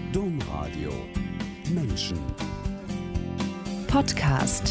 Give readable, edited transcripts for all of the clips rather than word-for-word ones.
Domradio Menschen Podcast.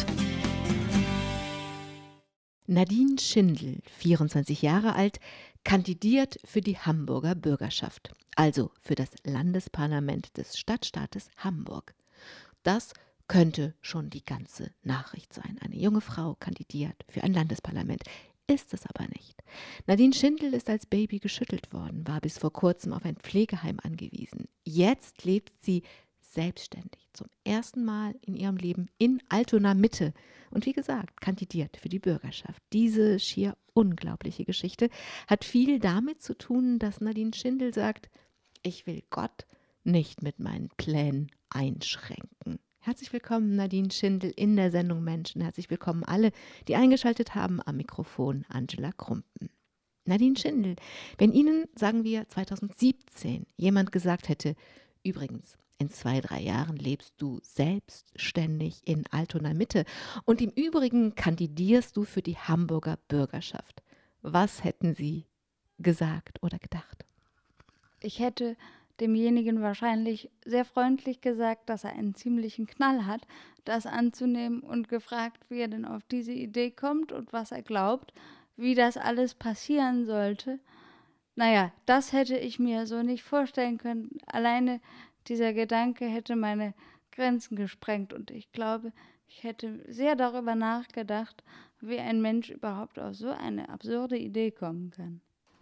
Nadine Schindel, 24 Jahre alt, kandidiert für die Hamburger Bürgerschaft, also für das Landesparlament des Stadtstaates Hamburg. Das könnte schon die ganze Nachricht sein. Eine junge Frau kandidiert für ein Landesparlament. Ist es aber nicht. Nadine Schindel ist als Baby geschüttelt worden, war bis vor kurzem auf ein Pflegeheim angewiesen. Jetzt lebt sie selbstständig, zum ersten Mal in ihrem Leben in Altona-Mitte und wie gesagt, kandidiert für die Bürgerschaft. Diese schier unglaubliche Geschichte hat viel damit zu tun, dass Nadine Schindel sagt, ich will Gott nicht mit meinen Plänen einschränken. Herzlich willkommen, Nadine Schindel, in der Sendung Menschen. Herzlich willkommen alle, die eingeschaltet haben, am Mikrofon Angela Krumpen. Nadine Schindel, wenn Ihnen, sagen wir 2017, jemand gesagt hätte, übrigens, in 2-3 Jahren lebst du selbstständig in Altona-Mitte und im Übrigen kandidierst du für die Hamburger Bürgerschaft. Was hätten Sie gesagt oder gedacht? Ich hätte demjenigen wahrscheinlich sehr freundlich gesagt, dass er einen ziemlichen Knall hat, das anzunehmen und gefragt, wie er denn auf diese Idee kommt und was er glaubt, wie das alles passieren sollte. Naja, das hätte ich mir so nicht vorstellen können. Alleine dieser Gedanke hätte meine Grenzen gesprengt und ich glaube, ich hätte sehr darüber nachgedacht, wie ein Mensch überhaupt auf so eine absurde Idee kommen kann.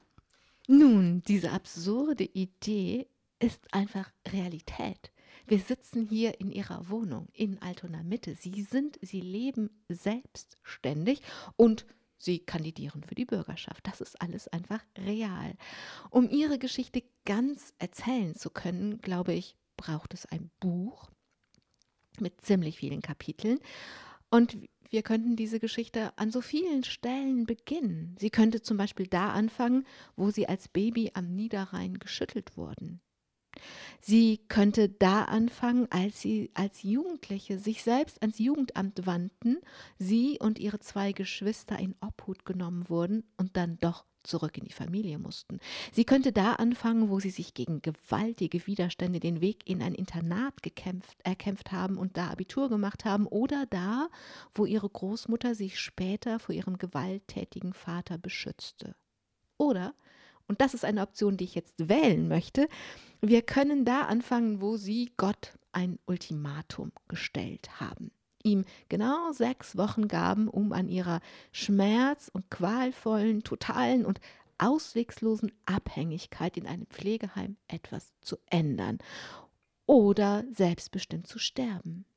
Nun, diese absurde Idee ist einfach Realität. Wir sitzen hier in Ihrer Wohnung in Altona-Mitte. Sie leben selbstständig und Sie kandidieren für die Bürgerschaft. Das ist alles einfach real. Um Ihre Geschichte ganz erzählen zu können, glaube ich, braucht es ein Buch mit ziemlich vielen Kapiteln. Und wir könnten diese Geschichte an so vielen Stellen beginnen. Sie könnte zum Beispiel da anfangen, wo Sie als Baby am Niederrhein geschüttelt wurden. Sie könnte da anfangen, als Sie als Jugendliche sich selbst ans Jugendamt wandten, Sie und Ihre 2 Geschwister in Obhut genommen wurden und dann doch zurück in die Familie mussten. Sie könnte da anfangen, wo Sie sich gegen gewaltige Widerstände den Weg in ein Internat erkämpft haben und da Abitur gemacht haben, oder da, wo Ihre Großmutter sich später vor ihrem gewalttätigen Vater beschützte. Oder, und das ist eine Option, die ich jetzt wählen möchte, wir können da anfangen, wo Sie Gott ein Ultimatum gestellt haben. Ihm genau 6 Wochen gaben, um an ihrer schmerz- und qualvollen, totalen und auswegslosen Abhängigkeit in einem Pflegeheim etwas zu ändern oder selbstbestimmt zu sterben.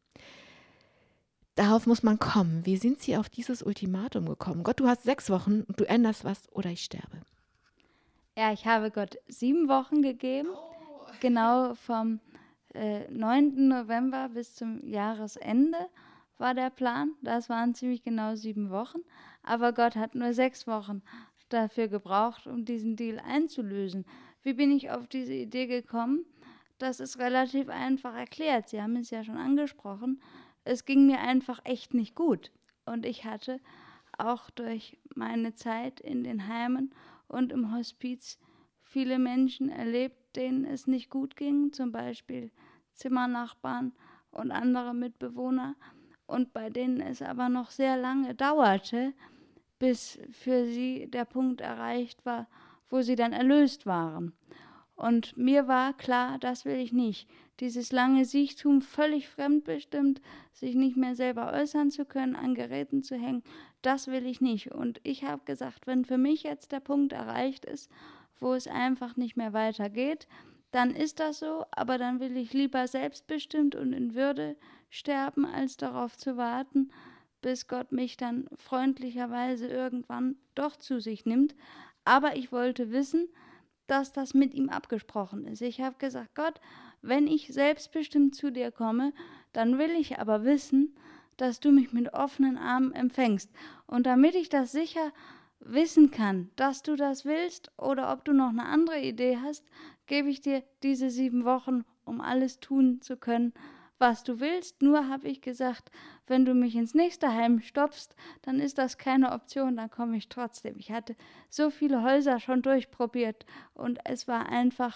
Darauf muss man kommen. Wie sind Sie auf dieses Ultimatum gekommen? Gott, du hast 6 Wochen und du änderst was oder ich sterbe. Ja, ich habe Gott 7 Wochen gegeben, genau vom 9. November bis zum Jahresende war der Plan. Das waren ziemlich genau 7 Wochen, aber Gott hat nur 6 Wochen dafür gebraucht, um diesen Deal einzulösen. Wie bin ich auf diese Idee gekommen? Das ist relativ einfach erklärt. Sie haben es ja schon angesprochen. Es ging mir einfach echt nicht gut und ich hatte auch durch meine Zeit in den Heimen und im Hospiz viele Menschen erlebt, denen es nicht gut ging, zum Beispiel Zimmernachbarn und andere Mitbewohner, und bei denen es aber noch sehr lange dauerte, bis für sie der Punkt erreicht war, wo sie dann erlöst waren. Und mir war klar, das will ich nicht. Dieses lange Siechtum, völlig fremdbestimmt, sich nicht mehr selber äußern zu können, an Geräten zu hängen, das will ich nicht. Und ich habe gesagt, wenn für mich jetzt der Punkt erreicht ist, wo es einfach nicht mehr weitergeht, dann ist das so, aber dann will ich lieber selbstbestimmt und in Würde sterben, als darauf zu warten, bis Gott mich dann freundlicherweise irgendwann doch zu sich nimmt. Aber ich wollte wissen, dass das mit ihm abgesprochen ist. Ich habe gesagt, Gott, wenn ich selbstbestimmt zu dir komme, dann will ich aber wissen, dass du mich mit offenen Armen empfängst. Und damit ich das sicher wissen kann, dass du das willst oder ob du noch eine andere Idee hast, gebe ich dir diese 7 Wochen, um alles tun zu können, was du willst. Nur habe ich gesagt, wenn du mich ins nächste Heim stopfst, dann ist das keine Option, dann komme ich trotzdem. Ich hatte so viele Häuser schon durchprobiert und es war einfach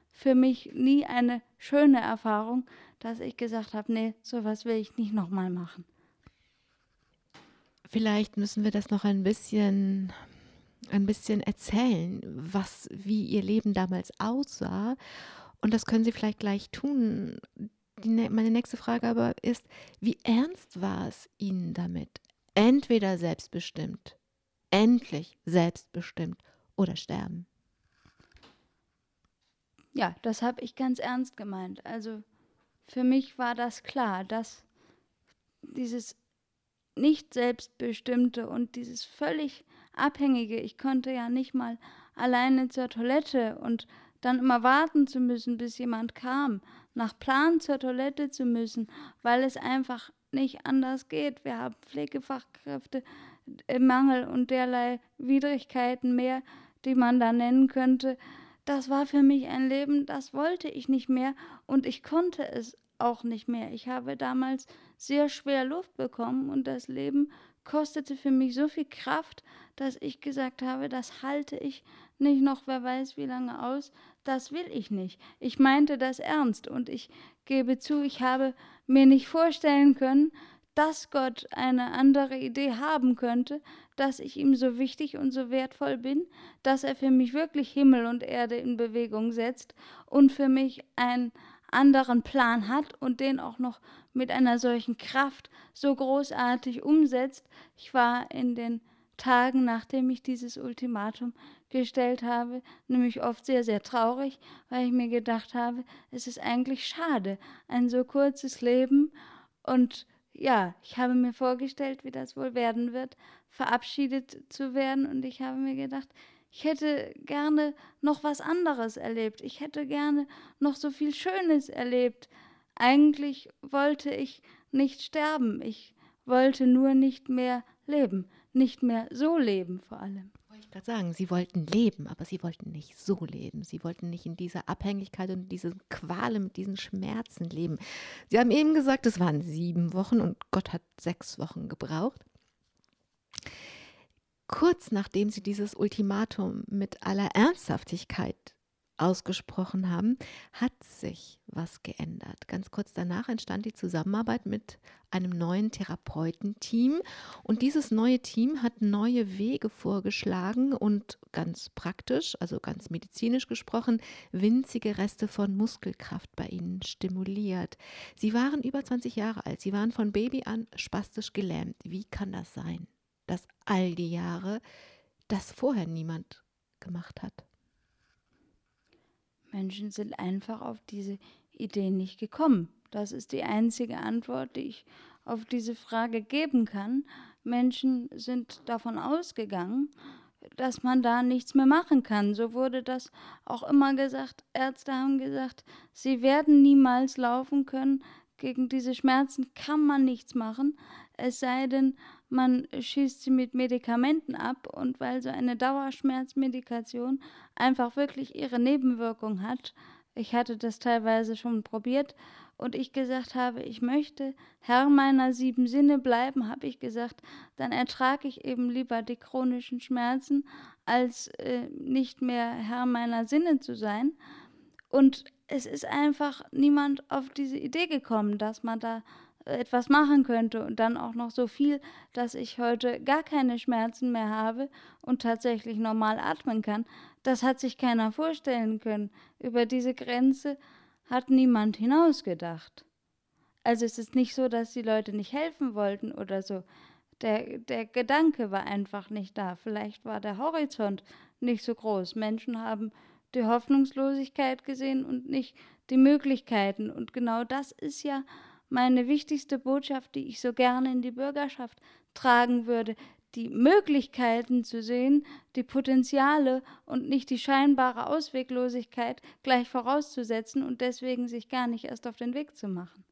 für mich nie eine schöne Erfahrung, dass ich gesagt habe, nee, sowas will ich nicht nochmal machen. Vielleicht müssen wir das noch ein bisschen erzählen, wie Ihr Leben damals aussah. Und das können Sie vielleicht gleich tun. Meine nächste Frage aber ist, wie ernst war es Ihnen damit? Entweder selbstbestimmt, endlich selbstbestimmt oder sterben. Ja, das habe ich ganz ernst gemeint. Also für mich war das klar, dass dieses nicht Selbstbestimmte und dieses völlig Abhängige, ich konnte ja nicht mal alleine zur Toilette und dann immer warten zu müssen, bis jemand kam, nach Plan zur Toilette zu müssen, weil es einfach nicht anders geht. Wir haben Pflegefachkräftemangel und derlei Widrigkeiten mehr, die man da nennen könnte. Das war für mich ein Leben, das wollte ich nicht mehr und ich konnte es auch nicht mehr. Ich habe damals sehr schwer Luft bekommen und das Leben kostete für mich so viel Kraft, dass ich gesagt habe, das halte ich nicht noch wer weiß wie lange aus, das will ich nicht. Ich meinte das ernst und ich gebe zu, ich habe mir nicht vorstellen können, dass Gott eine andere Idee haben könnte, dass ich ihm so wichtig und so wertvoll bin, dass er für mich wirklich Himmel und Erde in Bewegung setzt und für mich einen anderen Plan hat und den auch noch mit einer solchen Kraft so großartig umsetzt. Ich war in den Tagen, nachdem ich dieses Ultimatum gestellt habe, nämlich oft sehr, sehr traurig, weil ich mir gedacht habe, es ist eigentlich schade, ein so kurzes Leben und ja, ich habe mir vorgestellt, wie das wohl werden wird, verabschiedet zu werden und ich habe mir gedacht, ich hätte gerne noch was anderes erlebt. Ich hätte gerne noch so viel Schönes erlebt. Eigentlich wollte ich nicht sterben. Ich wollte nur nicht mehr leben. Nicht mehr so leben vor allem. Wollte ich gerade sagen, Sie wollten leben, aber Sie wollten nicht so leben. Sie wollten nicht in dieser Abhängigkeit und diesen Qualen, mit diesen Schmerzen leben. Sie haben eben gesagt, es waren 7 Wochen und Gott hat 6 Wochen gebraucht. Kurz nachdem Sie dieses Ultimatum mit aller Ernsthaftigkeit ausgesprochen haben, hat sich was geändert. Ganz kurz danach entstand die Zusammenarbeit mit einem neuen Therapeutenteam und dieses neue Team hat neue Wege vorgeschlagen und ganz praktisch, also ganz medizinisch gesprochen, winzige Reste von Muskelkraft bei Ihnen stimuliert. Sie waren über 20 Jahre alt, Sie waren von Baby an spastisch gelähmt. Wie kann das sein, dass all die Jahre das vorher niemand gemacht hat? Menschen sind einfach auf diese Idee nicht gekommen. Das ist die einzige Antwort, die ich auf diese Frage geben kann. Menschen sind davon ausgegangen, dass man da nichts mehr machen kann. So wurde das auch immer gesagt. Ärzte haben gesagt, sie werden niemals laufen können. Gegen diese Schmerzen kann man nichts machen, es sei denn, man schießt sie mit Medikamenten ab. Und weil so eine Dauerschmerzmedikation einfach wirklich ihre Nebenwirkung hat, ich hatte das teilweise schon probiert und ich gesagt habe, ich möchte Herr meiner 7 Sinne bleiben, habe ich gesagt, dann ertrage ich eben lieber die chronischen Schmerzen, als nicht mehr Herr meiner Sinne zu sein. Und es ist einfach niemand auf diese Idee gekommen, dass man da etwas machen könnte und dann auch noch so viel, dass ich heute gar keine Schmerzen mehr habe und tatsächlich normal atmen kann. Das hat sich keiner vorstellen können. Über diese Grenze hat niemand hinausgedacht. Also es ist nicht so, dass die Leute nicht helfen wollten oder so. Der Gedanke war einfach nicht da. Vielleicht war der Horizont nicht so groß. Menschen haben die Hoffnungslosigkeit gesehen und nicht die Möglichkeiten. Und genau das ist ja meine wichtigste Botschaft, die ich so gerne in die Bürgerschaft tragen würde, die Möglichkeiten zu sehen, die Potenziale und nicht die scheinbare Ausweglosigkeit gleich vorauszusetzen und deswegen sich gar nicht erst auf den Weg zu machen.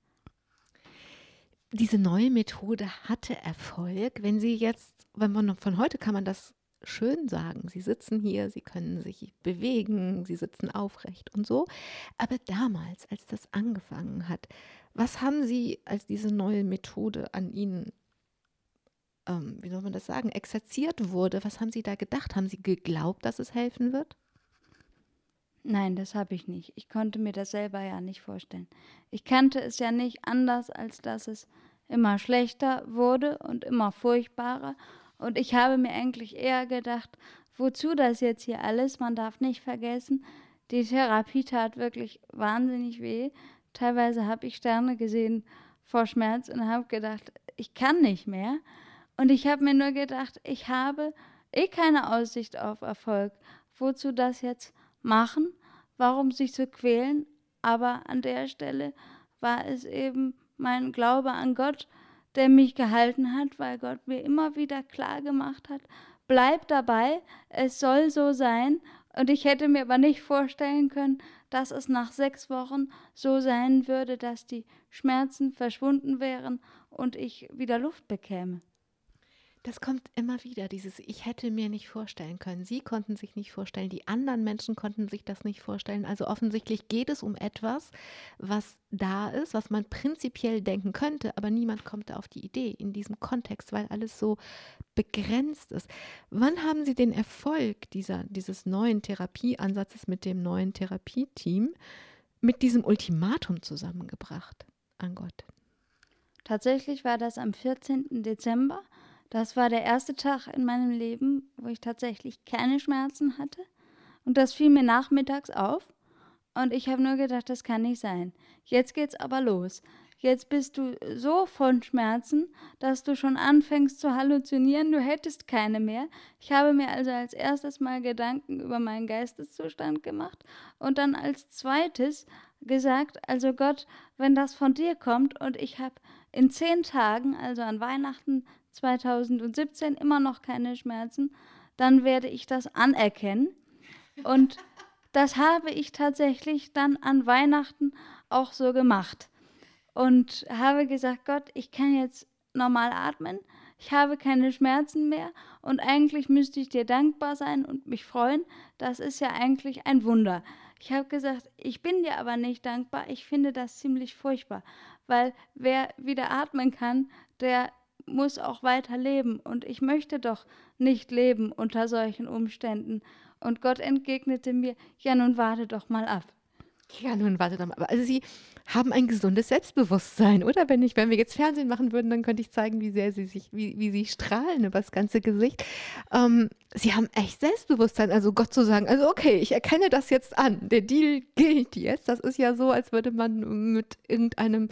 Diese neue Methode hatte Erfolg. Wenn Sie jetzt, von heute kann man das schön sagen, Sie sitzen hier, Sie können sich bewegen, Sie sitzen aufrecht und so. Aber damals, als das angefangen hat, was haben Sie, als diese neue Methode an Ihnen, wie soll man das sagen, exerziert wurde, was haben Sie da gedacht? Haben Sie geglaubt, dass es helfen wird? Nein, das habe ich nicht. Ich konnte mir das selber ja nicht vorstellen. Ich kannte es ja nicht anders, als dass es immer schlechter wurde und immer furchtbarer. Und ich habe mir eigentlich eher gedacht, wozu das jetzt hier alles? Man darf nicht vergessen, die Therapie tat wirklich wahnsinnig weh. Teilweise habe ich Sterne gesehen vor Schmerz und habe gedacht, ich kann nicht mehr. Und ich habe mir nur gedacht, ich habe keine Aussicht auf Erfolg. Wozu das jetzt machen? Warum sich so quälen? Aber an der Stelle war es eben mein Glaube an Gott, der mich gehalten hat, weil Gott mir immer wieder klar gemacht hat, bleib dabei, es soll so sein. Und ich hätte mir aber nicht vorstellen können, dass es nach 6 Wochen so sein würde, dass die Schmerzen verschwunden wären und ich wieder Luft bekäme. Das kommt immer wieder, dieses Ich hätte mir nicht vorstellen können. Sie konnten sich nicht vorstellen, die anderen Menschen konnten sich das nicht vorstellen. Also offensichtlich geht es um etwas, was da ist, was man prinzipiell denken könnte, aber niemand kommt da auf die Idee in diesem Kontext, weil alles so begrenzt ist. Wann haben Sie den Erfolg dieses neuen Therapieansatzes mit dem neuen Therapieteam mit diesem Ultimatum zusammengebracht an Gott? Tatsächlich war das am 14. Dezember. Das war der erste Tag in meinem Leben, wo ich tatsächlich keine Schmerzen hatte. Und das fiel mir nachmittags auf. Und ich habe nur gedacht, das kann nicht sein. Jetzt geht's aber los. Jetzt bist du so von Schmerzen, dass du schon anfängst zu halluzinieren, du hättest keine mehr. Ich habe mir also als erstes mal Gedanken über meinen Geisteszustand gemacht und dann als zweites gesagt, also Gott, wenn das von dir kommt und ich habe in 10 Tagen, also an Weihnachten 2017, immer noch keine Schmerzen, dann werde ich das anerkennen. Und das habe ich tatsächlich dann an Weihnachten auch so gemacht. Und habe gesagt, Gott, ich kann jetzt normal atmen, ich habe keine Schmerzen mehr und eigentlich müsste ich dir dankbar sein und mich freuen. Das ist ja eigentlich ein Wunder. Ich habe gesagt, ich bin dir aber nicht dankbar, ich finde das ziemlich furchtbar, weil wer wieder atmen kann, der muss auch weiter leben und ich möchte doch nicht leben unter solchen Umständen. Und Gott entgegnete mir, ja nun warte doch mal ab. Ja, nun warte doch mal. Also Sie haben ein gesundes Selbstbewusstsein, oder? Wenn wir jetzt Fernsehen machen würden, dann könnte ich zeigen, wie sehr wie Sie strahlen über das ganze Gesicht. Sie haben echt Selbstbewusstsein, also Gott zu sagen, also okay, ich erkenne das jetzt an, der Deal gilt jetzt. Das ist ja so, als würde man mit irgendeiner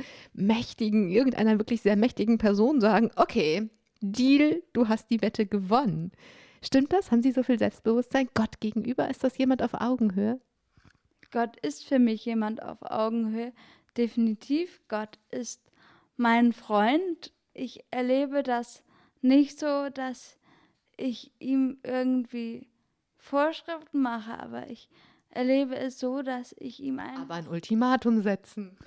wirklich sehr mächtigen Person sagen, okay, Deal, du hast die Wette gewonnen. Stimmt das? Haben Sie so viel Selbstbewusstsein Gott gegenüber? Ist das jemand auf Augenhöhe? Gott ist für mich jemand auf Augenhöhe. Definitiv, Gott ist mein Freund. Ich erlebe das nicht so, dass ich ihm irgendwie Vorschriften mache, aber ich erlebe es so, dass ich ihm Aber ein Ultimatum setzen.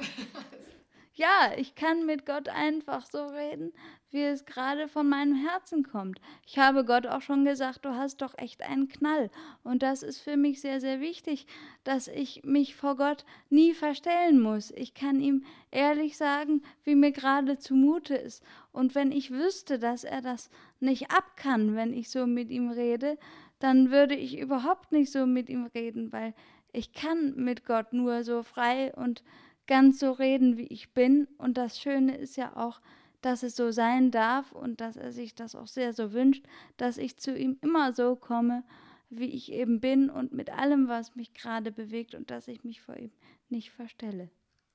Ja, ich kann mit Gott einfach so reden, wie es gerade von meinem Herzen kommt. Ich habe Gott auch schon gesagt, du hast doch echt einen Knall. Und das ist für mich sehr, sehr wichtig, dass ich mich vor Gott nie verstellen muss. Ich kann ihm ehrlich sagen, wie mir gerade zumute ist. Und wenn ich wüsste, dass er das nicht ab kann, wenn ich so mit ihm rede, dann würde ich überhaupt nicht so mit ihm reden, weil ich kann mit Gott nur so frei und ganz so reden, wie ich bin. Und das Schöne ist ja auch, dass es so sein darf und dass er sich das auch sehr so wünscht, dass ich zu ihm immer so komme, wie ich eben bin und mit allem, was mich gerade bewegt und dass ich mich vor ihm nicht verstelle.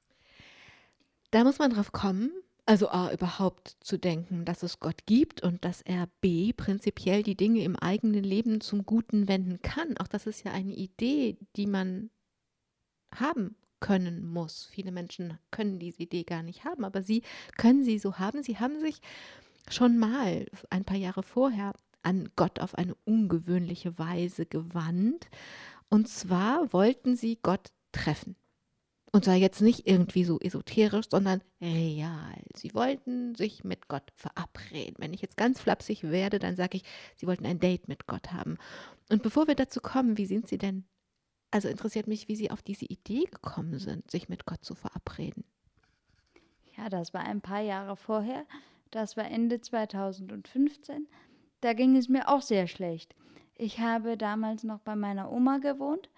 Da muss man drauf kommen, also A, überhaupt zu denken, dass es Gott gibt und dass er B, prinzipiell die Dinge im eigenen Leben zum Guten wenden kann. Auch das ist ja eine Idee, die man haben können muss. Viele Menschen können diese Idee gar nicht haben, aber Sie können sie so haben. Sie haben sich schon mal ein paar Jahre vorher an Gott auf eine ungewöhnliche Weise gewandt. Und zwar wollten Sie Gott treffen. Und zwar jetzt nicht irgendwie so esoterisch, sondern real. Sie wollten sich mit Gott verabreden. Wenn ich jetzt ganz flapsig werde, dann sage ich, Sie wollten ein Date mit Gott haben. Und bevor wir dazu kommen, wie sind Sie denn, also interessiert mich, wie Sie auf diese Idee gekommen sind, sich mit Gott zu verabreden. Ja, das war ein paar Jahre vorher. Das war Ende 2015. Da ging es mir auch sehr schlecht. Ich habe damals noch bei meiner Oma gewohnt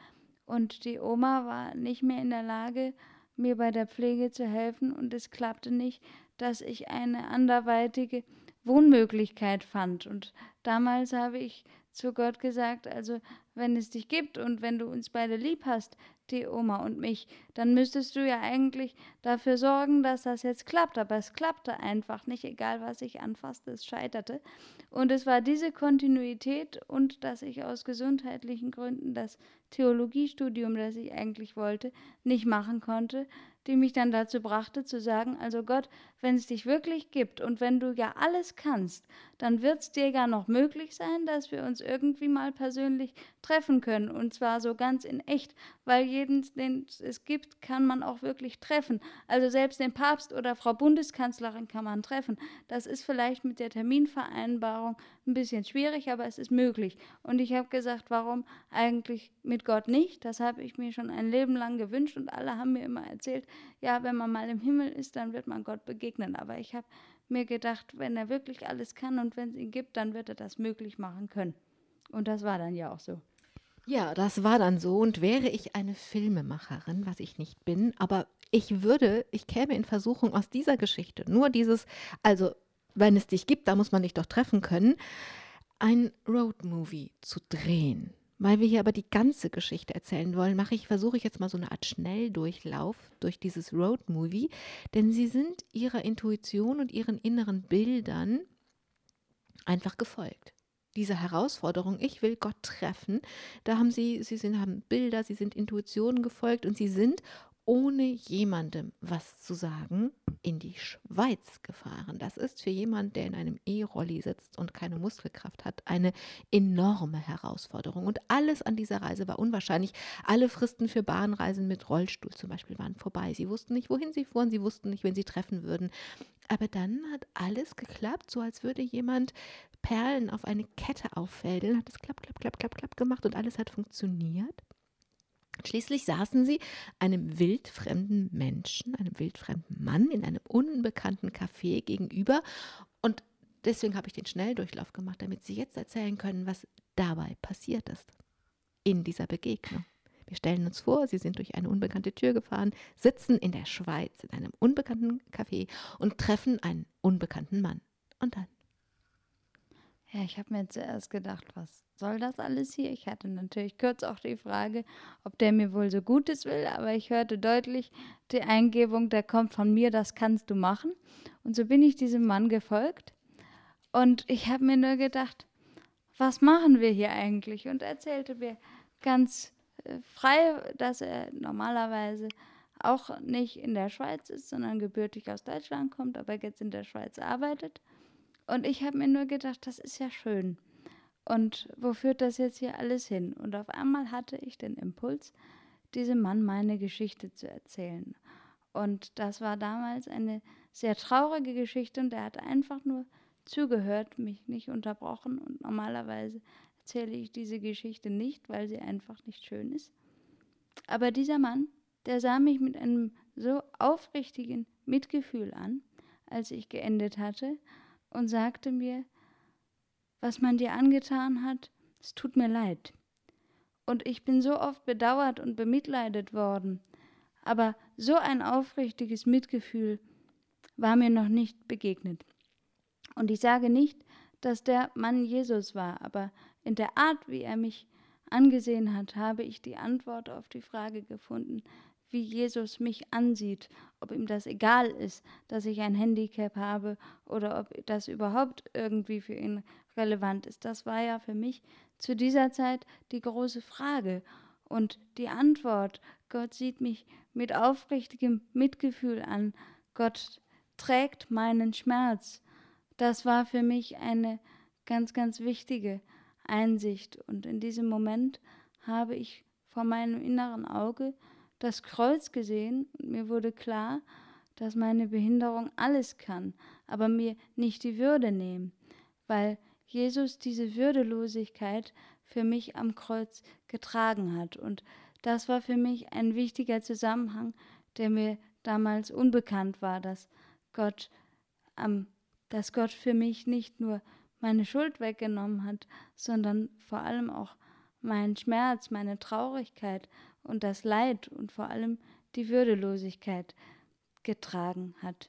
Und die Oma war nicht mehr in der Lage, mir bei der Pflege zu helfen und es klappte nicht, dass ich eine anderweitige Wohnmöglichkeit fand. Und damals habe ich zu Gott gesagt, also wenn es dich gibt und wenn du uns beide lieb hast, die Oma und mich, dann müsstest du ja eigentlich dafür sorgen, dass das jetzt klappt. Aber es klappte einfach nicht, egal was ich anfasste, es scheiterte. Und es war diese Kontinuität und dass ich aus gesundheitlichen Gründen das Theologiestudium, das ich eigentlich wollte, nicht machen konnte, die mich dann dazu brachte zu sagen, also Gott, wenn es dich wirklich gibt und wenn du ja alles kannst, dann wird es dir ja noch möglich sein, dass wir uns irgendwie mal persönlich treffen können und zwar so ganz in echt, weil jeden, den es gibt, kann man auch wirklich treffen. Also selbst den Papst oder Frau Bundeskanzlerin kann man treffen. Das ist vielleicht mit der Terminvereinbarung ein bisschen schwierig, aber es ist möglich. Und ich habe gesagt, warum eigentlich mit Gott nicht? Das habe ich mir schon ein Leben lang gewünscht und alle haben mir immer erzählt, ja, wenn man mal im Himmel ist, dann wird man Gott begegnen. Aber ich habe mir gedacht, wenn er wirklich alles kann und wenn es ihn gibt, dann wird er das möglich machen können. Und das war dann ja auch so. Ja, das war dann so. Und wäre ich eine Filmemacherin, was ich nicht bin, aber ich käme in Versuchung aus dieser Geschichte, nur dieses, also wenn es dich gibt, da muss man dich doch treffen können, ein Roadmovie zu drehen. Weil wir hier aber die ganze Geschichte erzählen wollen, versuche ich jetzt mal so eine Art Schnelldurchlauf durch dieses Roadmovie, denn sie sind ihrer Intuition und ihren inneren Bildern einfach gefolgt. Diese Herausforderung, ich will Gott treffen, da haben haben Bilder, sie sind Intuitionen gefolgt und sie sind, ohne jemandem was zu sagen, in die Schweiz gefahren. Das ist für jemanden, der in einem E-Rolli sitzt und keine Muskelkraft hat, eine enorme Herausforderung. Und alles an dieser Reise war unwahrscheinlich. Alle Fristen für Bahnreisen mit Rollstuhl zum Beispiel waren vorbei. Sie wussten nicht, wohin sie fuhren, sie wussten nicht, wen sie treffen würden. Aber dann hat alles geklappt, so als würde jemand Perlen auf eine Kette auffädeln, hat es klapp, klapp, klapp, klapp, klapp gemacht und alles hat funktioniert. Schließlich saßen sie einem wildfremden Menschen, einem wildfremden Mann in einem unbekannten Café gegenüber und deswegen habe ich den Schnelldurchlauf gemacht, damit sie jetzt erzählen können, was dabei passiert ist in dieser Begegnung. Wir stellen uns vor, sie sind durch eine unbekannte Tür gefahren, sitzen in der Schweiz in einem unbekannten Café und treffen einen unbekannten Mann. Und dann? Ja, ich habe mir zuerst gedacht, was soll das alles hier? Ich hatte natürlich kurz auch die Frage, ob der mir wohl so Gutes will, aber ich hörte deutlich die Eingebung, der kommt von mir, das kannst du machen. Und so bin ich diesem Mann gefolgt und ich habe mir nur gedacht, was machen wir hier eigentlich? Und er erzählte mir ganz frei, dass er normalerweise auch nicht in der Schweiz ist, sondern gebürtig aus Deutschland kommt, aber jetzt in der Schweiz arbeitet. Und ich habe mir nur gedacht, das ist ja schön. Und wo führt das jetzt hier alles hin? Und auf einmal hatte ich den Impuls, diesem Mann meine Geschichte zu erzählen. Und das war damals eine sehr traurige Geschichte und er hat einfach nur zugehört, mich nicht unterbrochen. Und normalerweise erzähle ich diese Geschichte nicht, weil sie einfach nicht schön ist. Aber dieser Mann, der sah mich mit einem so aufrichtigen Mitgefühl an, als ich geendet hatte, und sagte mir, was man dir angetan hat, es tut mir leid. Und ich bin so oft bedauert und bemitleidet worden, aber so ein aufrichtiges Mitgefühl war mir noch nicht begegnet. Und ich sage nicht, dass der Mann Jesus war, aber in der Art, wie er mich angesehen hat, habe ich die Antwort auf die Frage gefunden, wie Jesus mich ansieht, ob ihm das egal ist, dass ich ein Handicap habe oder ob das überhaupt irgendwie für ihn relevant ist. Das war ja für mich zu dieser Zeit die große Frage. Und die Antwort, Gott sieht mich mit aufrichtigem Mitgefühl an, Gott trägt meinen Schmerz, das war für mich eine ganz, ganz wichtige Einsicht. Und in diesem Moment habe ich vor meinem inneren Auge das Kreuz gesehen und mir wurde klar, dass meine Behinderung alles kann, aber mir nicht die Würde nehmen, weil Jesus diese Würdelosigkeit für mich am Kreuz getragen hat. Und das war für mich ein wichtiger Zusammenhang, der mir damals unbekannt war, Gott dass Gott für mich nicht nur meine Schuld weggenommen hat, sondern vor allem auch meinen Schmerz, meine Traurigkeit und das Leid und vor allem die Würdelosigkeit getragen hat.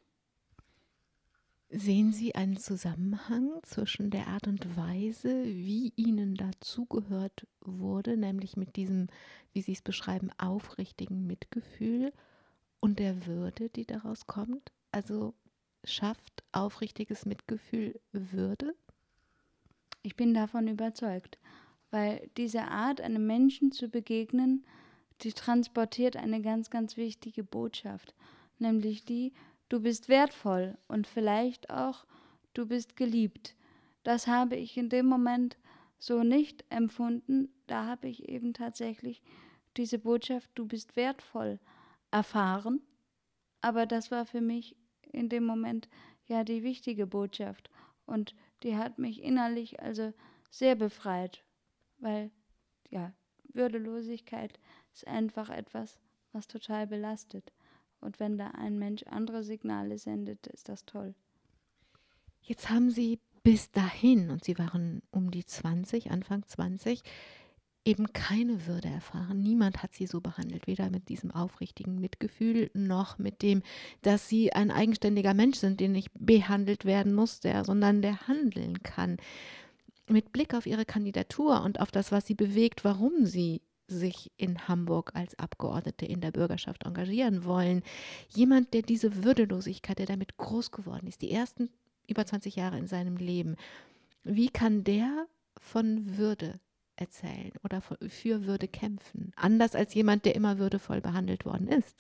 Sehen Sie einen Zusammenhang zwischen der Art und Weise, wie Ihnen dazugehört wurde, nämlich mit diesem, wie Sie es beschreiben, aufrichtigen Mitgefühl und der Würde, die daraus kommt? Also schafft aufrichtiges Mitgefühl Würde? Ich bin davon überzeugt, weil diese Art, einem Menschen zu begegnen, die transportiert eine ganz, ganz wichtige Botschaft, nämlich die, du bist wertvoll und vielleicht auch, du bist geliebt. Das habe ich in dem Moment so nicht empfunden. Da habe ich eben tatsächlich diese Botschaft, du bist wertvoll, erfahren. Aber das war für mich in dem Moment ja die wichtige Botschaft. Und die hat mich innerlich also sehr befreit, weil ja, Würdelosigkeit ist einfach etwas, was total belastet. Und wenn da ein Mensch andere Signale sendet, ist das toll. Jetzt haben Sie bis dahin, und Sie waren um die 20, Anfang 20, eben keine Würde erfahren. Niemand hat Sie so behandelt, weder mit diesem aufrichtigen Mitgefühl noch mit dem, dass Sie ein eigenständiger Mensch sind, der nicht behandelt werden muss, sondern der handeln kann. Mit Blick auf Ihre Kandidatur und auf das, was Sie bewegt, warum Sie sich in Hamburg als Abgeordnete in der Bürgerschaft engagieren wollen. Jemand, der diese Würdelosigkeit, der damit groß geworden ist, die ersten über 20 Jahre in seinem Leben, wie kann der von Würde erzählen oder für Würde kämpfen? Anders als jemand, der immer würdevoll behandelt worden ist.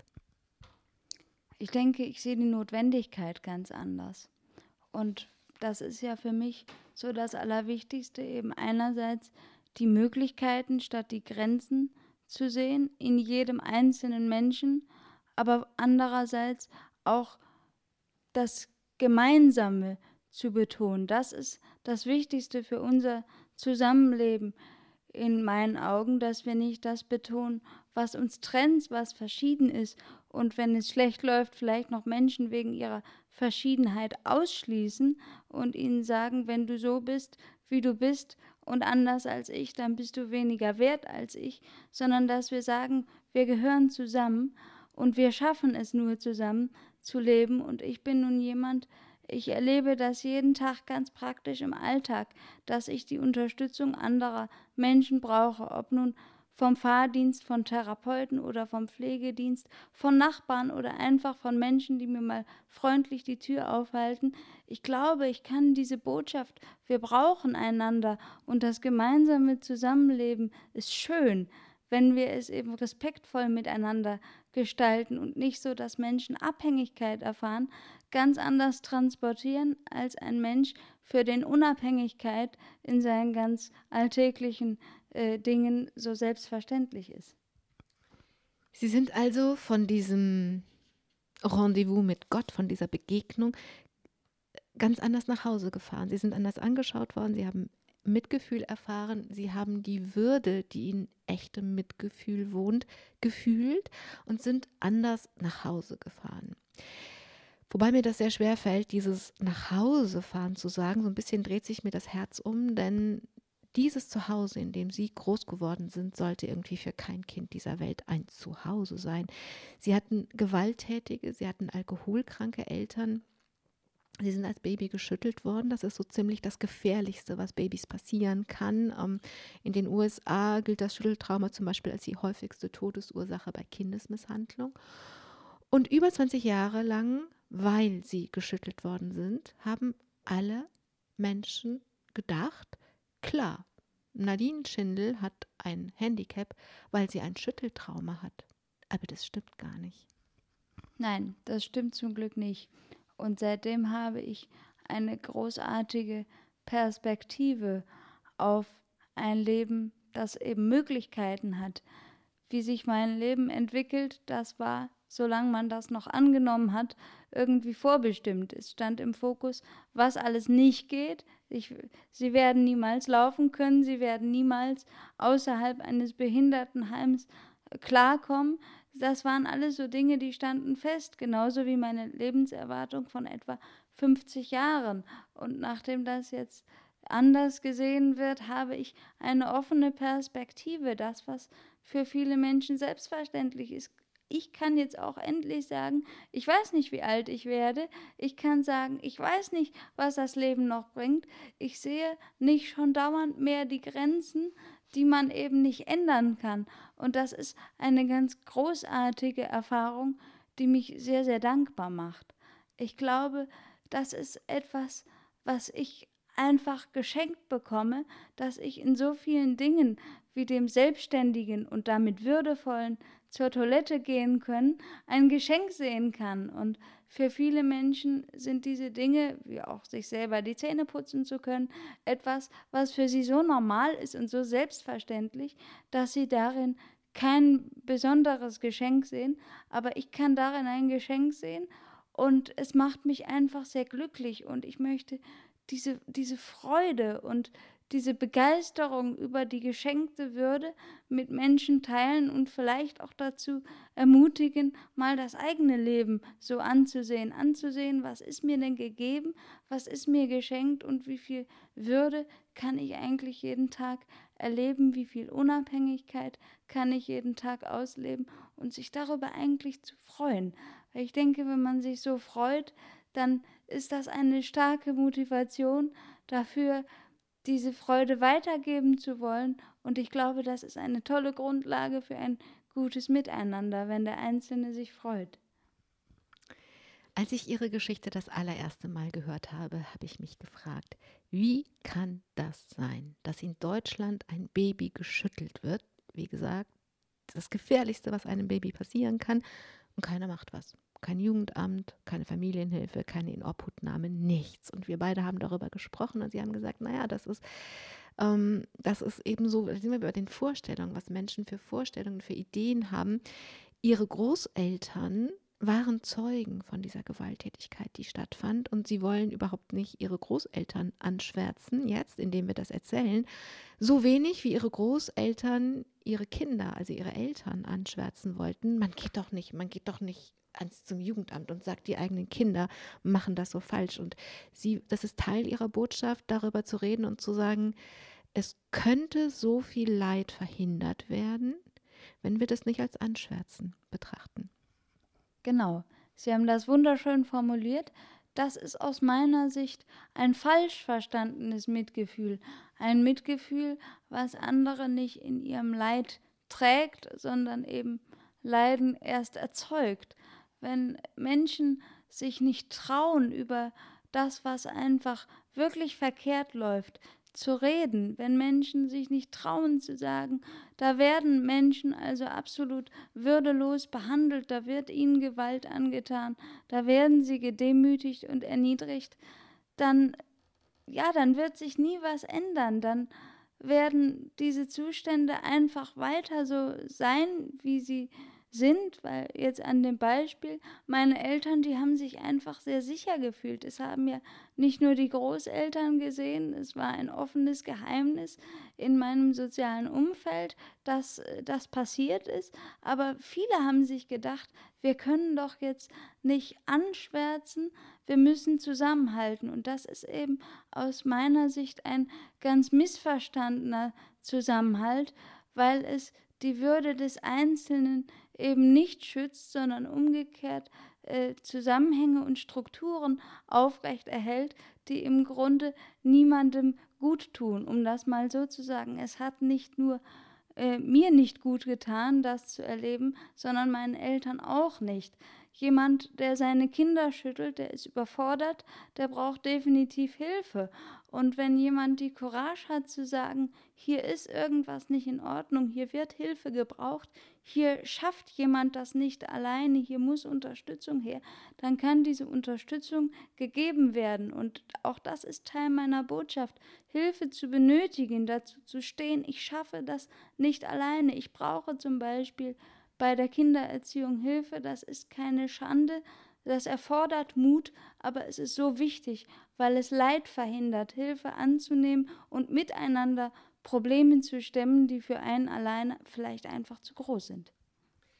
Ich denke, ich sehe die Notwendigkeit ganz anders. Und das ist ja für mich so das Allerwichtigste, eben einerseits die Möglichkeiten statt die Grenzen zu sehen in jedem einzelnen Menschen, aber andererseits auch das Gemeinsame zu betonen. Das ist das Wichtigste für unser Zusammenleben in meinen Augen, dass wir nicht das betonen, was uns trennt, was verschieden ist und wenn es schlecht läuft, vielleicht noch Menschen wegen ihrer Verschiedenheit ausschließen und ihnen sagen, wenn du so bist, wie du bist und anders als ich, dann bist du weniger wert als ich, sondern dass wir sagen, wir gehören zusammen und wir schaffen es nur zusammen zu leben und ich bin nun jemand, ich erlebe das jeden Tag ganz praktisch im Alltag, dass ich die Unterstützung anderer Menschen brauche, ob nun vom Fahrdienst, von Therapeuten oder vom Pflegedienst, von Nachbarn oder einfach von Menschen, die mir mal freundlich die Tür aufhalten. Ich glaube, ich kann diese Botschaft, wir brauchen einander und das gemeinsame Zusammenleben ist schön, wenn wir es eben respektvoll miteinander gestalten und nicht so, dass Menschen Abhängigkeit erfahren, ganz anders transportieren, als ein Mensch, für den Unabhängigkeit in seinen ganz alltäglichen Dingen so selbstverständlich ist. Sie sind also von diesem Rendezvous mit Gott, von dieser Begegnung ganz anders nach Hause gefahren. Sie sind anders angeschaut worden, Sie haben Mitgefühl erfahren, Sie haben die Würde, die in echtem Mitgefühl wohnt, gefühlt und sind anders nach Hause gefahren. Wobei mir das sehr schwer fällt, dieses Nachhausefahren zu sagen. So ein bisschen dreht sich mir das Herz um, denn dieses Zuhause, in dem Sie groß geworden sind, sollte irgendwie für kein Kind dieser Welt ein Zuhause sein. Sie hatten gewalttätige, Sie hatten alkoholkranke Eltern. Sie sind als Baby geschüttelt worden. Das ist so ziemlich das Gefährlichste, was Babys passieren kann. In den USA gilt das Schütteltrauma zum Beispiel als die häufigste Todesursache bei Kindesmisshandlung. Und über 20 Jahre lang, weil sie geschüttelt worden sind, haben alle Menschen gedacht, klar, Nadine Schindel hat ein Handicap, weil sie ein Schütteltrauma hat. Aber das stimmt gar nicht. Nein, das stimmt zum Glück nicht. Und seitdem habe ich eine großartige Perspektive auf ein Leben, das eben Möglichkeiten hat. Wie sich mein Leben entwickelt, das war, solange man das noch angenommen hat, irgendwie vorbestimmt. Es stand im Fokus, was alles nicht geht. Sie werden niemals laufen können, sie werden niemals außerhalb eines Behindertenheims klarkommen. Das waren alles so Dinge, die standen fest, genauso wie meine Lebenserwartung von etwa 50 Jahren. Und nachdem das jetzt anders gesehen wird, habe ich eine offene Perspektive. Das, was für viele Menschen selbstverständlich ist. Ich kann jetzt auch endlich sagen, ich weiß nicht, wie alt ich werde. Ich kann sagen, ich weiß nicht, was das Leben noch bringt. Ich sehe nicht schon dauernd mehr die Grenzen, die man eben nicht ändern kann. Und das ist eine ganz großartige Erfahrung, die mich sehr, sehr dankbar macht. Ich glaube, das ist etwas, was ich einfach geschenkt bekomme, dass ich in so vielen Dingen wie dem selbstständigen und damit würdevollen zur Toilette gehen können, ein Geschenk sehen kann. Und für viele Menschen sind diese Dinge, wie auch sich selber die Zähne putzen zu können, etwas, was für sie so normal ist und so selbstverständlich, dass sie darin kein besonderes Geschenk sehen, aber ich kann darin ein Geschenk sehen und es macht mich einfach sehr glücklich und ich möchte diese Freude und diese Begeisterung über die geschenkte Würde mit Menschen teilen und vielleicht auch dazu ermutigen, mal das eigene Leben so anzusehen, was ist mir denn gegeben, was ist mir geschenkt und wie viel Würde kann ich eigentlich jeden Tag erleben, wie viel Unabhängigkeit kann ich jeden Tag ausleben und sich darüber eigentlich zu freuen. Weil ich denke, wenn man sich so freut, dann ist das eine starke Motivation dafür, diese Freude weitergeben zu wollen. Und ich glaube, das ist eine tolle Grundlage für ein gutes Miteinander, wenn der Einzelne sich freut. Als ich Ihre Geschichte das allererste Mal gehört habe, habe ich mich gefragt, wie kann das sein, dass in Deutschland ein Baby geschüttelt wird? Wie gesagt, das Gefährlichste, was einem Baby passieren kann, und keiner macht was. Kein Jugendamt, keine Familienhilfe, keine Inobhutnahme, nichts. Und wir beide haben darüber gesprochen und sie haben gesagt, naja, das ist eben so, da sind wir bei den Vorstellungen, was Menschen für Vorstellungen, für Ideen haben. Ihre Großeltern waren Zeugen von dieser Gewalttätigkeit, die stattfand und sie wollen überhaupt nicht ihre Großeltern anschwärzen, jetzt, indem wir das erzählen, so wenig wie ihre Großeltern ihre Kinder, also ihre Eltern anschwärzen wollten. Man geht doch nicht zum Jugendamt und sagt, die eigenen Kinder machen das so falsch. Und das ist Teil ihrer Botschaft, darüber zu reden und zu sagen, es könnte so viel Leid verhindert werden, wenn wir das nicht als Anschwärzen betrachten. Genau, Sie haben das wunderschön formuliert. Das ist aus meiner Sicht ein falsch verstandenes Mitgefühl. Ein Mitgefühl, was andere nicht in ihrem Leid trägt, sondern eben Leiden erst erzeugt. Wenn Menschen sich nicht trauen, über das, was einfach wirklich verkehrt läuft, zu reden, wenn Menschen sich nicht trauen zu sagen, da werden Menschen also absolut würdelos behandelt, da wird ihnen Gewalt angetan, da werden sie gedemütigt und erniedrigt, dann wird sich nie was ändern, dann werden diese Zustände einfach weiter so sein, wie sie sind, weil jetzt an dem Beispiel, meine Eltern, die haben sich einfach sehr sicher gefühlt. Es haben ja nicht nur die Großeltern gesehen, es war ein offenes Geheimnis in meinem sozialen Umfeld, dass das passiert ist, aber viele haben sich gedacht, wir können doch jetzt nicht anschwärzen, wir müssen zusammenhalten und das ist eben aus meiner Sicht ein ganz missverstandener Zusammenhalt, weil es die Würde des Einzelnen eben nicht schützt, sondern umgekehrt Zusammenhänge und Strukturen aufrechterhält, die im Grunde niemandem gut tun, um das mal so zu sagen. Es hat nicht nur mir nicht gut getan, das zu erleben, sondern meinen Eltern auch nicht. Jemand, der seine Kinder schüttelt, der ist überfordert, der braucht definitiv Hilfe. Und wenn jemand die Courage hat zu sagen, hier ist irgendwas nicht in Ordnung, hier wird Hilfe gebraucht, hier schafft jemand das nicht alleine, hier muss Unterstützung her, dann kann diese Unterstützung gegeben werden. Und auch das ist Teil meiner Botschaft, Hilfe zu benötigen, dazu zu stehen, ich schaffe das nicht alleine, ich brauche zum Beispiel bei der Kindererziehung Hilfe, das ist keine Schande, das erfordert Mut, aber es ist so wichtig, weil es Leid verhindert, Hilfe anzunehmen und miteinander Probleme zu stemmen, die für einen alleine vielleicht einfach zu groß sind.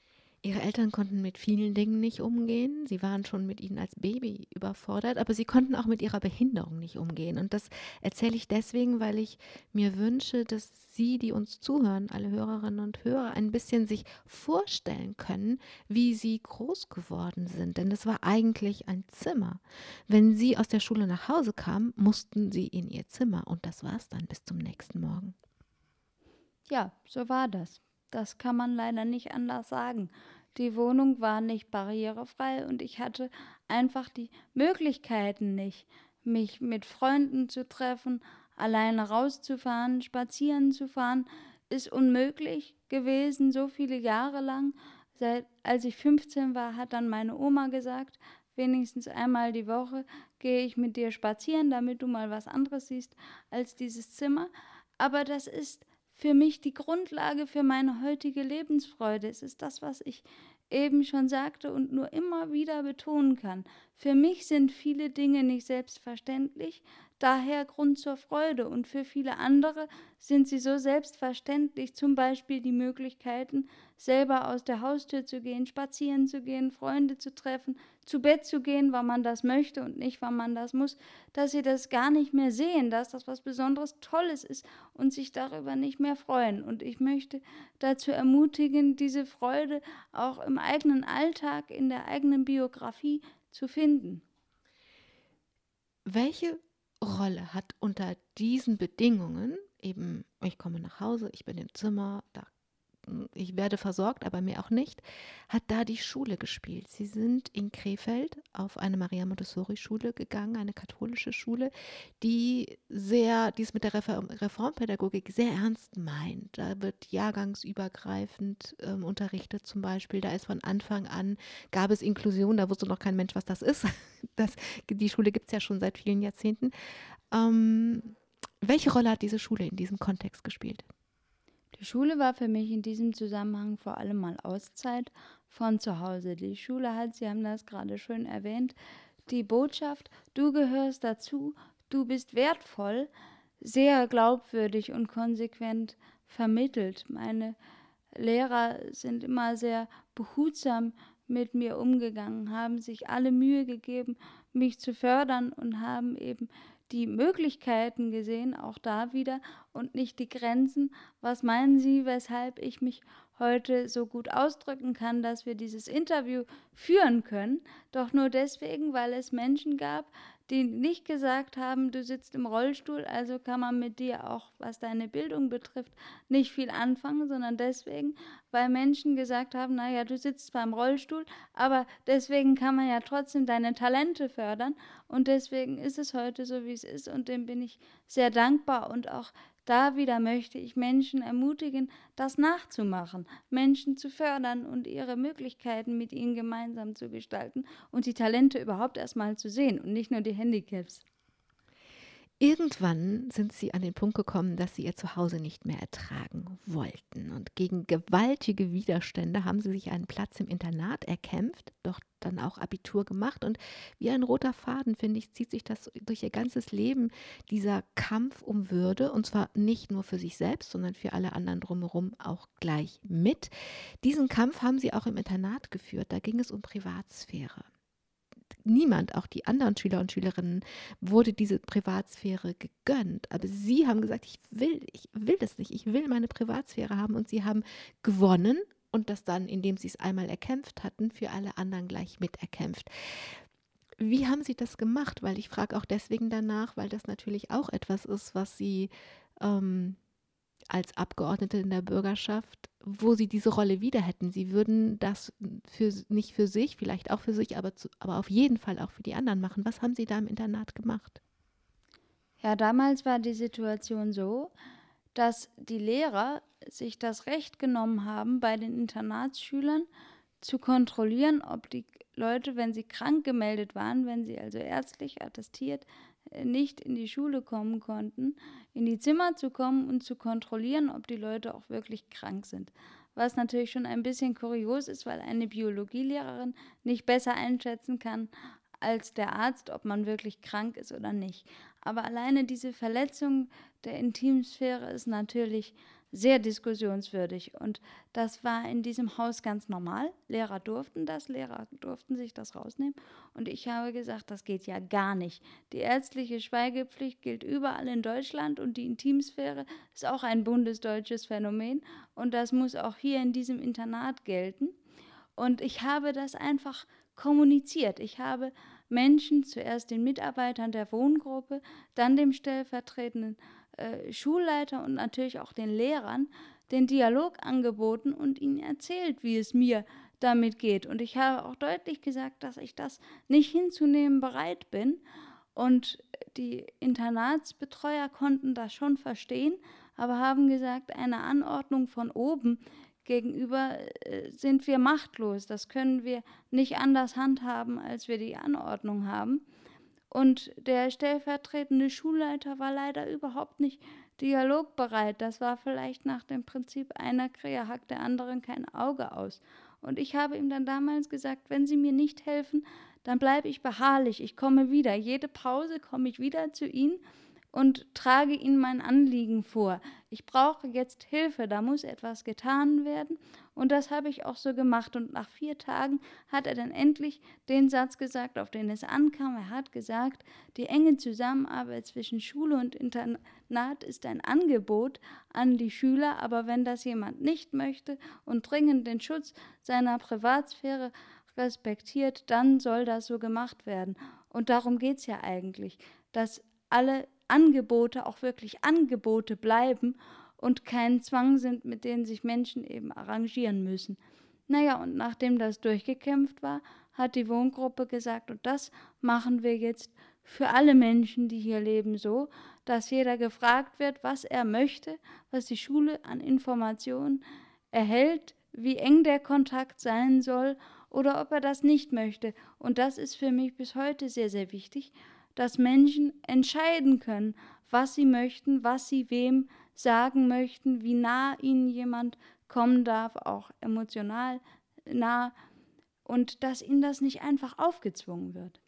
Ihre Eltern konnten mit vielen Dingen nicht umgehen. Sie waren schon mit ihnen als Baby überfordert, aber sie konnten auch mit ihrer Behinderung nicht umgehen. Und das erzähle ich deswegen, weil ich mir wünsche, dass Sie, die uns zuhören, alle Hörerinnen und Hörer, ein bisschen sich vorstellen können, wie Sie groß geworden sind. Denn das war eigentlich ein Zimmer. Wenn Sie aus der Schule nach Hause kamen, mussten Sie in Ihr Zimmer. Und das war es dann bis zum nächsten Morgen. Ja, so war das. Das kann man leider nicht anders sagen. Die Wohnung war nicht barrierefrei und ich hatte einfach die Möglichkeiten nicht, mich mit Freunden zu treffen, alleine rauszufahren, spazieren zu fahren, ist unmöglich gewesen, so viele Jahre lang. Als ich 15 war, hat dann meine Oma gesagt, wenigstens einmal die Woche gehe ich mit dir spazieren, damit du mal was anderes siehst als dieses Zimmer. Aber das ist für mich die Grundlage für meine heutige Lebensfreude. Es ist das, was ich eben schon sagte und nur immer wieder betonen kann. Für mich sind viele Dinge nicht selbstverständlich, daher Grund zur Freude. Und für viele andere sind sie so selbstverständlich, zum Beispiel die Möglichkeiten, selber aus der Haustür zu gehen, spazieren zu gehen, Freunde zu treffen, zu Bett zu gehen, weil man das möchte und nicht, weil man das muss, dass sie das gar nicht mehr sehen, dass das was Besonderes Tolles ist und sich darüber nicht mehr freuen. Und ich möchte dazu ermutigen, diese Freude auch im eigenen Alltag, in der eigenen Biografie zu finden. Welche Rolle hat unter diesen Bedingungen, eben ich komme nach Hause, ich bin im Zimmer, ich werde versorgt, aber mehr auch nicht, hat da die Schule gespielt? Sie sind in Krefeld auf eine Maria-Montessori-Schule gegangen, eine katholische Schule, die es mit der Reformpädagogik sehr ernst meint. Da wird jahrgangsübergreifend unterrichtet zum Beispiel. Da ist von Anfang an, gab es Inklusion, da wusste noch kein Mensch, was das ist. Die Schule gibt es ja schon seit vielen Jahrzehnten. Welche Rolle hat diese Schule in diesem Kontext gespielt? Die Schule war für mich in diesem Zusammenhang vor allem mal Auszeit von zu Hause. Die Schule hat, Sie haben das gerade schön erwähnt, die Botschaft, du gehörst dazu, du bist wertvoll, sehr glaubwürdig und konsequent vermittelt. Meine Lehrer sind immer sehr behutsam mit mir umgegangen, haben sich alle Mühe gegeben, mich zu fördern und haben eben die Möglichkeiten gesehen, auch da wieder, und nicht die Grenzen. Was meinen Sie, weshalb ich mich heute so gut ausdrücken kann, dass wir dieses Interview führen können? Doch nur deswegen, weil es Menschen gab, die nicht gesagt haben, du sitzt im Rollstuhl, also kann man mit dir auch, was deine Bildung betrifft, nicht viel anfangen, sondern deswegen, weil Menschen gesagt haben, naja, du sitzt zwar im Rollstuhl, aber deswegen kann man ja trotzdem deine Talente fördern und deswegen ist es heute so, wie es ist und dem bin ich sehr dankbar und auch da wieder möchte ich Menschen ermutigen, das nachzumachen, Menschen zu fördern und ihre Möglichkeiten mit ihnen gemeinsam zu gestalten und die Talente überhaupt erstmal zu sehen und nicht nur die Handicaps. Irgendwann sind sie an den Punkt gekommen, dass sie ihr Zuhause nicht mehr ertragen wollten. Und gegen gewaltige Widerstände haben sie sich einen Platz im Internat erkämpft, doch dann auch Abitur gemacht. Und wie ein roter Faden, finde ich, zieht sich das durch ihr ganzes Leben, dieser Kampf um Würde. Und zwar nicht nur für sich selbst, sondern für alle anderen drumherum auch gleich mit. Diesen Kampf haben sie auch im Internat geführt. Da ging es um Privatsphäre. Niemand, auch die anderen Schüler und Schülerinnen, wurde diese Privatsphäre gegönnt. Aber sie haben gesagt, ich will das nicht, ich will meine Privatsphäre haben. Und sie haben gewonnen und das dann, indem sie es einmal erkämpft hatten, für alle anderen gleich miterkämpft. Wie haben Sie das gemacht? Weil ich frage auch deswegen danach, weil das natürlich auch etwas ist, was Sie als Abgeordnete in der Bürgerschaft, wo sie diese Rolle wieder hätten. Sie würden das nicht für sich, vielleicht auch für sich, aber auf jeden Fall auch für die anderen machen. Was haben Sie da im Internat gemacht? Ja, damals war die Situation so, dass die Lehrer sich das Recht genommen haben, bei den Internatsschülern zu kontrollieren, ob die Leute, wenn sie krank gemeldet waren, wenn sie also ärztlich attestiert nicht in die Schule kommen konnten, in die Zimmer zu kommen und zu kontrollieren, ob die Leute auch wirklich krank sind. Was natürlich schon ein bisschen kurios ist, weil eine Biologielehrerin nicht besser einschätzen kann als der Arzt, ob man wirklich krank ist oder nicht. Aber alleine diese Verletzung der Intimsphäre ist natürlich sehr diskussionswürdig. Und das war in diesem Haus ganz normal. Lehrer durften sich das rausnehmen. Und ich habe gesagt, das geht ja gar nicht. Die ärztliche Schweigepflicht gilt überall in Deutschland und die Intimsphäre ist auch ein bundesdeutsches Phänomen. Und das muss auch hier in diesem Internat gelten. Und ich habe das einfach kommuniziert. Ich habe Menschen, zuerst den Mitarbeitern der Wohngruppe, dann dem stellvertretenden Schulleiter und natürlich auch den Lehrern den Dialog angeboten und ihnen erzählt, wie es mir damit geht. Und ich habe auch deutlich gesagt, dass ich das nicht hinzunehmen bereit bin. Und die Internatsbetreuer konnten das schon verstehen, aber haben gesagt, eine Anordnung von oben gegenüber sind wir machtlos. Das können wir nicht anders handhaben, als wir die Anordnung haben. Und der stellvertretende Schulleiter war leider überhaupt nicht dialogbereit. Das war vielleicht nach dem Prinzip, einer Krähe hackt der anderen kein Auge aus. Und ich habe ihm dann damals gesagt, wenn Sie mir nicht helfen, dann bleibe ich beharrlich. Ich komme wieder. Jede Pause komme ich wieder zu Ihnen und trage Ihnen mein Anliegen vor. Ich brauche jetzt Hilfe, da muss etwas getan werden. Und das habe ich auch so gemacht. Und nach 4 Tagen hat er dann endlich den Satz gesagt, auf den es ankam. Er hat gesagt, die enge Zusammenarbeit zwischen Schule und Internat ist ein Angebot an die Schüler, aber wenn das jemand nicht möchte und dringend den Schutz seiner Privatsphäre respektiert, dann soll das so gemacht werden. Und darum geht es ja eigentlich, dass alle Angebote auch wirklich Angebote bleiben und kein Zwang sind, mit denen sich Menschen eben arrangieren müssen. Naja, und nachdem das durchgekämpft war, hat die Wohngruppe gesagt, und das machen wir jetzt für alle Menschen, die hier leben, so, dass jeder gefragt wird, was er möchte, was die Schule an Informationen erhält, wie eng der Kontakt sein soll oder ob er das nicht möchte. Und das ist für mich bis heute sehr, sehr wichtig, dass Menschen entscheiden können, was sie möchten, was sie wem sagen möchten, wie nah ihnen jemand kommen darf, auch emotional nah, und dass ihnen das nicht einfach aufgezwungen wird.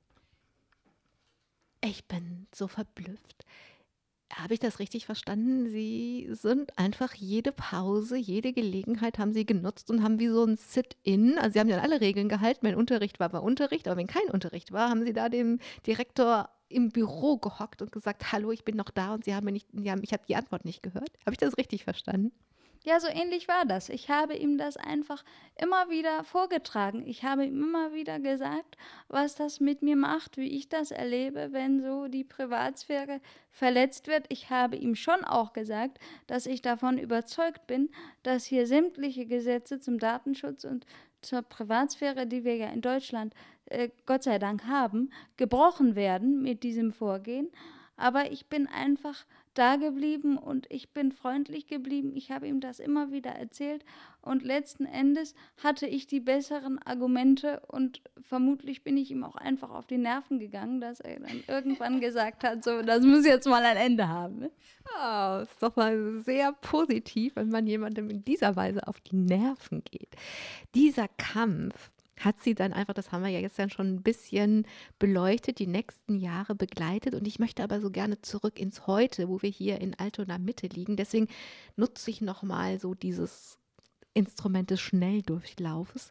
Ich bin so verblüfft. Habe ich das richtig verstanden? Sie sind einfach jede Pause, jede Gelegenheit haben Sie genutzt und haben wie so ein Sit-in, also Sie haben ja alle Regeln gehalten, wenn Unterricht war Unterricht, aber wenn kein Unterricht war, haben Sie da dem Direktor im Büro gehockt und gesagt, hallo, ich bin noch da und ich habe die Antwort nicht gehört. Habe ich das richtig verstanden? Ja, so ähnlich war das. Ich habe ihm das einfach immer wieder vorgetragen. Ich habe ihm immer wieder gesagt, was das mit mir macht, wie ich das erlebe, wenn so die Privatsphäre verletzt wird. Ich habe ihm schon auch gesagt, dass ich davon überzeugt bin, dass hier sämtliche Gesetze zum Datenschutz und zur Privatsphäre, die wir ja in Deutschland Gott sei Dank haben, gebrochen werden mit diesem Vorgehen. Aber ich bin einfach da geblieben und ich bin freundlich geblieben. Ich habe ihm das immer wieder erzählt und letzten Endes hatte ich die besseren Argumente und vermutlich bin ich ihm auch einfach auf die Nerven gegangen, dass er dann irgendwann gesagt hat, so, das muss jetzt mal ein Ende haben. Oh, ist doch mal sehr positiv, wenn man jemandem in dieser Weise auf die Nerven geht. Dieser Kampf hat sie dann einfach, das haben wir ja jetzt dann schon ein bisschen beleuchtet, die nächsten Jahre begleitet. Und ich möchte aber so gerne zurück ins Heute, wo wir hier in Altona Mitte liegen. Deswegen nutze ich nochmal so dieses Instrument des Schnelldurchlaufes.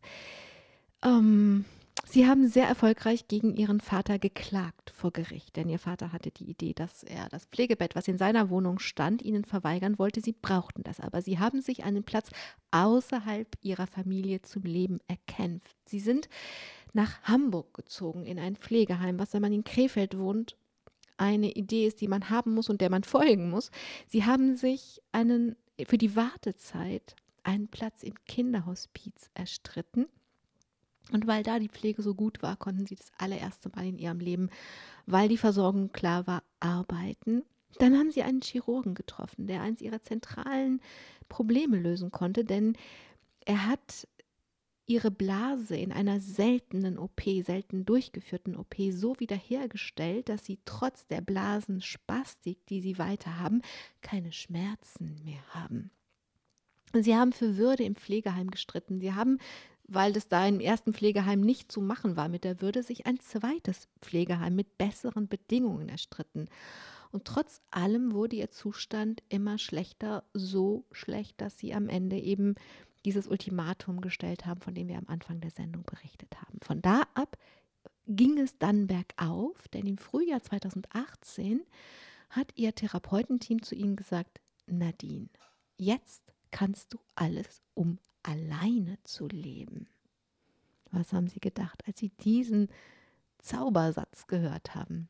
Sie haben sehr erfolgreich gegen Ihren Vater geklagt vor Gericht, denn Ihr Vater hatte die Idee, dass er das Pflegebett, was in seiner Wohnung stand, Ihnen verweigern wollte. Sie brauchten das aber. Sie haben sich einen Platz außerhalb Ihrer Familie zum Leben erkämpft. Sie sind nach Hamburg gezogen in ein Pflegeheim, was, wenn man in Krefeld wohnt, eine Idee ist, die man haben muss und der man folgen muss. Sie haben sich für die Wartezeit einen Platz im Kinderhospiz erstritten. Und weil da die Pflege so gut war, konnten sie das allererste Mal in ihrem Leben, weil die Versorgung klar war, arbeiten. Dann haben sie einen Chirurgen getroffen, der eins ihrer zentralen Probleme lösen konnte, denn er hat ihre Blase in einer selten durchgeführten OP so wiederhergestellt, dass sie trotz der Blasenspastik, die sie weiter haben, keine Schmerzen mehr haben. Sie haben für Würde im Pflegeheim gestritten. Sie haben, weil das da im ersten Pflegeheim nicht zu machen war mit der Würde, sich ein zweites Pflegeheim mit besseren Bedingungen erstritten. Und trotz allem wurde ihr Zustand immer schlechter, so schlecht, dass sie am Ende eben dieses Ultimatum gestellt haben, von dem wir am Anfang der Sendung berichtet haben. Von da ab ging es dann bergauf, denn im Frühjahr 2018 hat ihr Therapeutenteam zu ihnen gesagt: Nadine, jetzt kannst du alles, um alleine zu leben. Was haben Sie gedacht, als Sie diesen Zaubersatz gehört haben?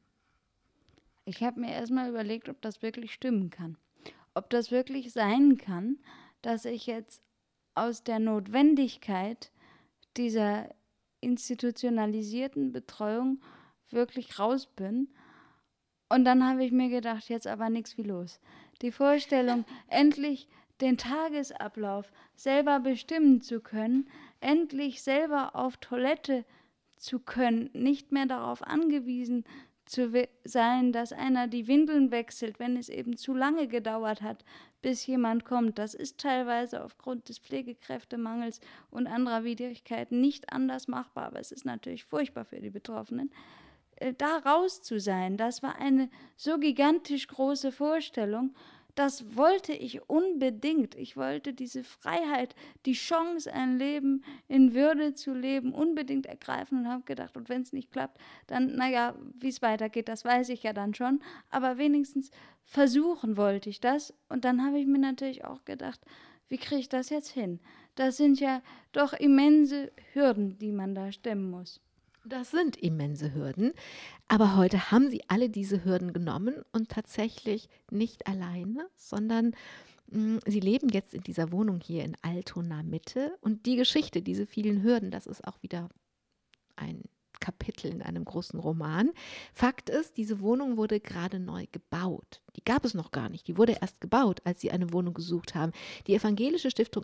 Ich habe mir erstmal überlegt, ob das wirklich stimmen kann. Ob das wirklich sein kann, dass ich jetzt aus der Notwendigkeit dieser institutionalisierten Betreuung wirklich raus bin. Und dann habe ich mir gedacht, jetzt aber nichts wie los. Die Vorstellung, endlich den Tagesablauf selber bestimmen zu können, endlich selber auf Toilette zu können, nicht mehr darauf angewiesen zu sein, dass einer die Windeln wechselt, wenn es eben zu lange gedauert hat, bis jemand kommt. Das ist teilweise aufgrund des Pflegekräftemangels und anderer Widrigkeiten nicht anders machbar, aber es ist natürlich furchtbar für die Betroffenen. Da raus zu sein, das war eine so gigantisch große Vorstellung, das wollte ich unbedingt. Ich wollte diese Freiheit, die Chance, ein Leben in Würde zu leben, unbedingt ergreifen und habe gedacht, und wenn es nicht klappt, dann, naja, wie es weitergeht, das weiß ich ja dann schon, aber wenigstens versuchen wollte ich das. Und dann habe ich mir natürlich auch gedacht, wie kriege ich das jetzt hin? Das sind ja doch immense Hürden, die man da stemmen muss. Das sind immense Hürden, aber heute haben Sie alle diese Hürden genommen und tatsächlich nicht alleine, sondern Sie leben jetzt in dieser Wohnung hier in Altona Mitte, und die Geschichte, diese vielen Hürden, das ist auch wieder ein Kapitel in einem großen Roman. Fakt ist, diese Wohnung wurde gerade neu gebaut. Die gab es noch gar nicht. Die wurde erst gebaut, als Sie eine Wohnung gesucht haben. Die Evangelische Stiftung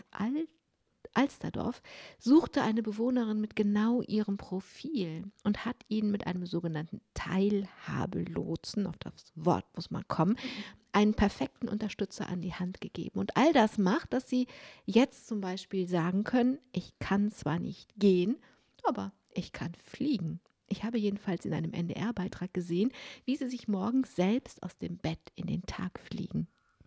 Alsterdorf suchte eine Bewohnerin mit genau ihrem Profil und hat ihnen mit einem sogenannten Teilhabelotsen, auf das Wort muss man kommen, einen perfekten Unterstützer an die Hand gegeben. Und all das macht, dass sie jetzt zum Beispiel sagen können: Ich kann zwar nicht gehen, aber ich kann fliegen. Ich habe jedenfalls in einem NDR-Beitrag gesehen, wie sie sich morgens selbst aus dem Bett in den Tag fliegen.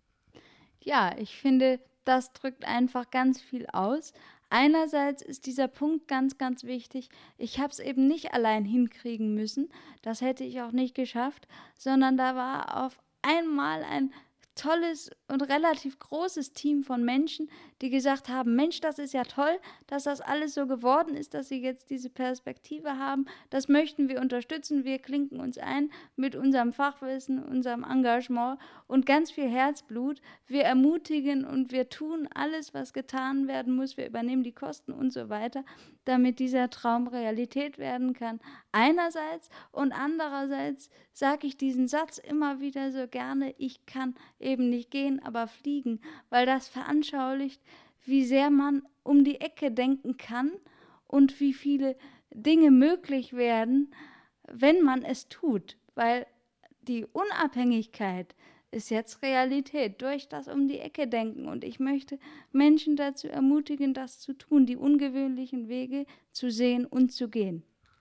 Ja, ich finde, das drückt einfach ganz viel aus. Einerseits ist dieser Punkt ganz, ganz wichtig. Ich habe es eben nicht allein hinkriegen müssen. Das hätte ich auch nicht geschafft, sondern da war auf einmal ein tolles und relativ großes Team von Menschen, die gesagt haben, Mensch, das ist ja toll, dass das alles so geworden ist, dass sie jetzt diese Perspektive haben. Das möchten wir unterstützen. Wir klinken uns ein mit unserem Fachwissen, unserem Engagement und ganz viel Herzblut. Wir ermutigen und wir tun alles, was getan werden muss. Wir übernehmen die Kosten und so weiter, damit dieser Traum Realität werden kann. Einerseits, und andererseits sage ich diesen Satz immer wieder so gerne: Ich kann eben nicht gehen, aber fliegen, weil das veranschaulicht, wie sehr man um die Ecke denken kann und wie viele Dinge möglich werden, wenn man es tut, weil die Unabhängigkeit ist jetzt Realität durch das um die Ecke denken, und ich möchte Menschen dazu ermutigen, das zu tun, die ungewöhnlichen Wege zu sehen und zu gehen.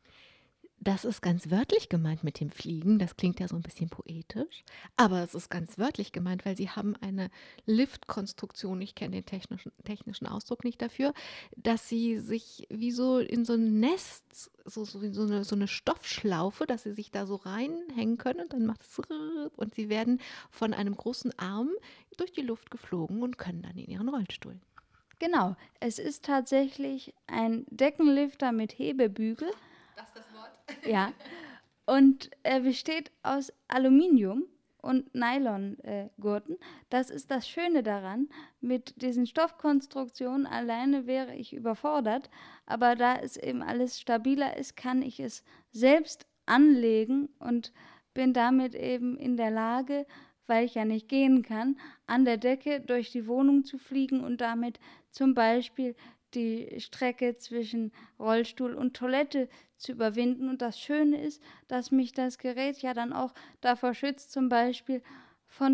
Das ist ganz wörtlich gemeint mit dem Fliegen. Das klingt ja so ein bisschen poetisch, aber es ist ganz wörtlich gemeint, weil Sie haben eine Liftkonstruktion, ich kenne den technischen Ausdruck nicht dafür, dass Sie sich wie so in so ein Nest, so in so eine Stoffschlaufe, dass Sie sich da so reinhängen können, und dann macht es und Sie werden von einem großen Arm durch die Luft geflogen und können dann in Ihren Rollstuhl. Genau, es ist tatsächlich ein Deckenlifter mit Hebebügel. Das ist das Wort. Ja, und er besteht aus Aluminium und Nylongurten. Das ist das Schöne daran. Mit diesen Stoffkonstruktionen alleine wäre ich überfordert, aber da es eben alles stabiler ist, kann ich es selbst anlegen und bin damit eben in der Lage, weil ich ja nicht gehen kann, an der Decke durch die Wohnung zu fliegen und damit zum Beispiel die Strecke zwischen Rollstuhl und Toilette zu überwinden. Und das Schöne ist, dass mich das Gerät ja dann auch davor schützt, zum Beispiel von der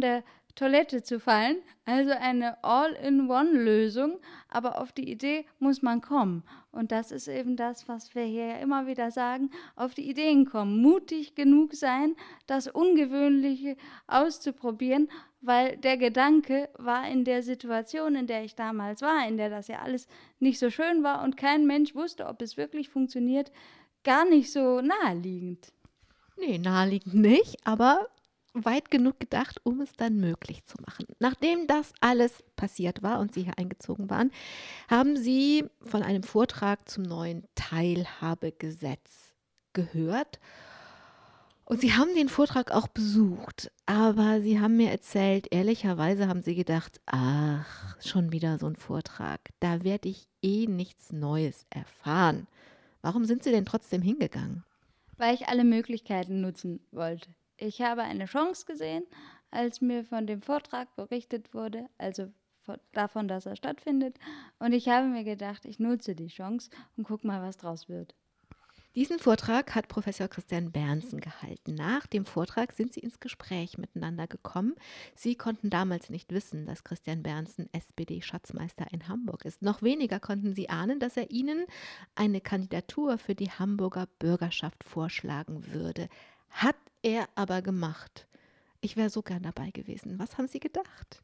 Toilette zu fallen, also eine All-in-One-Lösung, aber auf die Idee muss man kommen. Und das ist eben das, was wir hier ja immer wieder sagen, auf die Ideen kommen, mutig genug sein, das Ungewöhnliche auszuprobieren, weil der Gedanke war in der Situation, in der ich damals war, in der das ja alles nicht so schön war und kein Mensch wusste, ob es wirklich funktioniert, gar nicht so naheliegend. Nee, naheliegend nicht, aber weit genug gedacht, um es dann möglich zu machen. Nachdem das alles passiert war und Sie hier eingezogen waren, haben Sie von einem Vortrag zum neuen Teilhabegesetz gehört. Und Sie haben den Vortrag auch besucht, aber Sie haben mir erzählt, ehrlicherweise haben Sie gedacht, ach, schon wieder so ein Vortrag, da werde ich eh nichts Neues erfahren. Warum sind Sie denn trotzdem hingegangen? Weil ich alle Möglichkeiten nutzen wollte. Ich habe eine Chance gesehen, als mir von dem Vortrag berichtet wurde, also davon, dass er stattfindet. Und ich habe mir gedacht, ich nutze die Chance und guck mal, was draus wird. Diesen Vortrag hat Professor Christian Berndsen gehalten. Nach dem Vortrag sind sie ins Gespräch miteinander gekommen. Sie konnten damals nicht wissen, dass Christian Berndsen SPD-Schatzmeister in Hamburg ist. Noch weniger konnten sie ahnen, dass er ihnen eine Kandidatur für die Hamburger Bürgerschaft vorschlagen würde. Hat er aber gemacht. Ich wäre so gern dabei gewesen. Was haben Sie gedacht?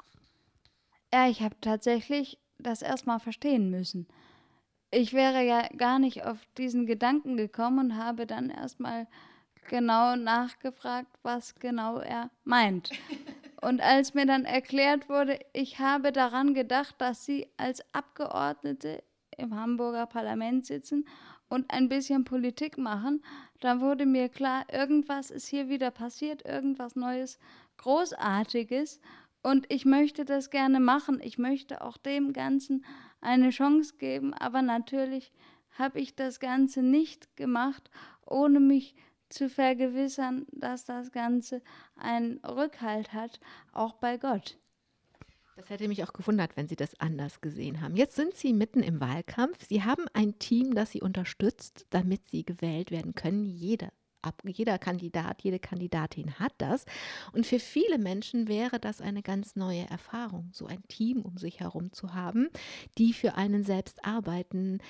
Ja, ich habe tatsächlich das erstmal verstehen müssen. Ich wäre ja gar nicht auf diesen Gedanken gekommen und habe dann erstmal genau nachgefragt, was genau er meint. Und als mir dann erklärt wurde, ich habe daran gedacht, dass Sie als Abgeordnete im Hamburger Parlament sitzen und ein bisschen Politik machen, dann wurde mir klar, irgendwas ist hier wieder passiert, irgendwas Neues, Großartiges. Und ich möchte das gerne machen. Ich möchte auch dem Ganzen eine Chance geben. Aber natürlich habe ich das Ganze nicht gemacht, ohne mich zu vergewissern, dass das Ganze einen Rückhalt hat, auch bei Gott. Das hätte mich auch gewundert, wenn Sie das anders gesehen haben. Jetzt sind Sie mitten im Wahlkampf. Sie haben ein Team, das Sie unterstützt, damit Sie gewählt werden können. Jeder Kandidat, jede Kandidatin hat das. Und für viele Menschen wäre das eine ganz neue Erfahrung, so ein Team um sich herum zu haben, die für einen selbst arbeiten.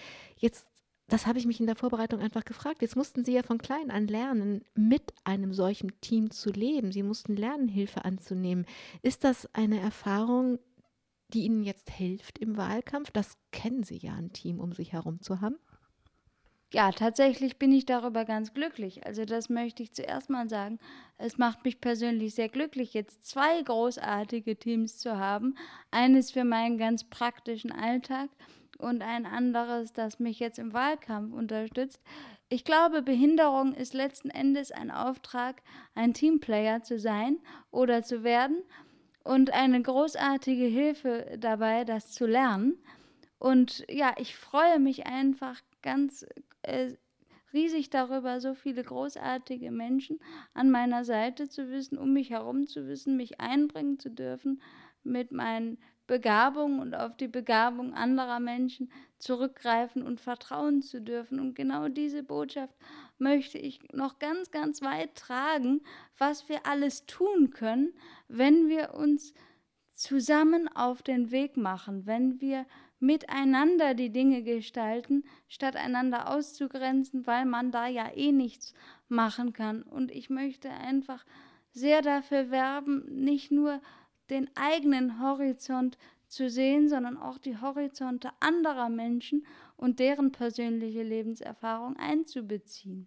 Das habe ich mich in der Vorbereitung einfach gefragt. Jetzt mussten Sie ja von klein an lernen, mit einem solchen Team zu leben. Sie mussten lernen, Hilfe anzunehmen. Ist das eine Erfahrung, die Ihnen jetzt hilft im Wahlkampf? Das kennen Sie ja, ein Team um sich herum zu haben. Ja, tatsächlich bin ich darüber ganz glücklich. Also das möchte ich zuerst mal sagen. Es macht mich persönlich sehr glücklich, jetzt 2 großartige Teams zu haben. Eines für meinen ganz praktischen Alltag und ein anderes, das mich jetzt im Wahlkampf unterstützt. Ich glaube, Behinderung ist letzten Endes ein Auftrag, ein Teamplayer zu sein oder zu werden und eine großartige Hilfe dabei, das zu lernen. Und ja, ich freue mich einfach ganz riesig darüber, so viele großartige Menschen an meiner Seite zu wissen, um mich herum zu wissen, mich einbringen zu dürfen mit meinen Begabungen und auf die Begabung anderer Menschen zurückgreifen und vertrauen zu dürfen. Und genau diese Botschaft möchte ich noch ganz, ganz weit tragen, was wir alles tun können, wenn wir uns zusammen auf den Weg machen, wenn wir miteinander die Dinge gestalten, statt einander auszugrenzen, weil man da ja eh nichts machen kann. Und ich möchte einfach sehr dafür werben, nicht nur den eigenen Horizont zu sehen, sondern auch die Horizonte anderer Menschen und deren persönliche Lebenserfahrung einzubeziehen.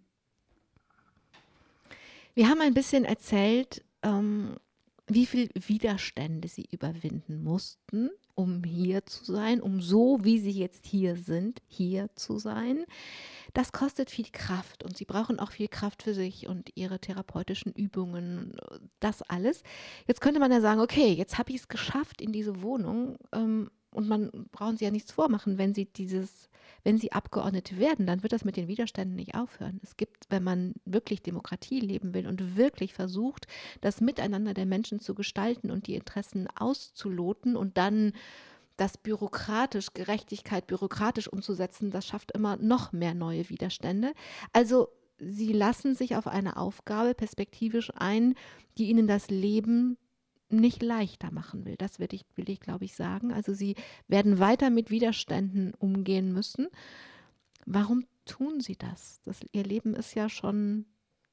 Wir haben ein bisschen erzählt, wie viel Widerstände Sie überwinden mussten, um hier zu sein, um so, wie Sie jetzt hier sind, hier zu sein. Das kostet viel Kraft und Sie brauchen auch viel Kraft für sich und Ihre therapeutischen Übungen, das alles. Jetzt könnte man ja sagen, okay, jetzt habe ich es geschafft in diese Wohnung und man brauchen Sie ja nichts vormachen, wenn Sie Abgeordnete werden, dann wird das mit den Widerständen nicht aufhören. Es gibt, wenn man wirklich Demokratie leben will und wirklich versucht, das Miteinander der Menschen zu gestalten und die Interessen auszuloten und dann Gerechtigkeit bürokratisch umzusetzen, das schafft immer noch mehr neue Widerstände. Also Sie lassen sich auf eine Aufgabe perspektivisch ein, die Ihnen das Leben nicht leichter machen will. Das will ich, glaube ich, sagen. Also sie werden weiter mit Widerständen umgehen müssen. Warum tun sie das? Ihr Leben ist ja schon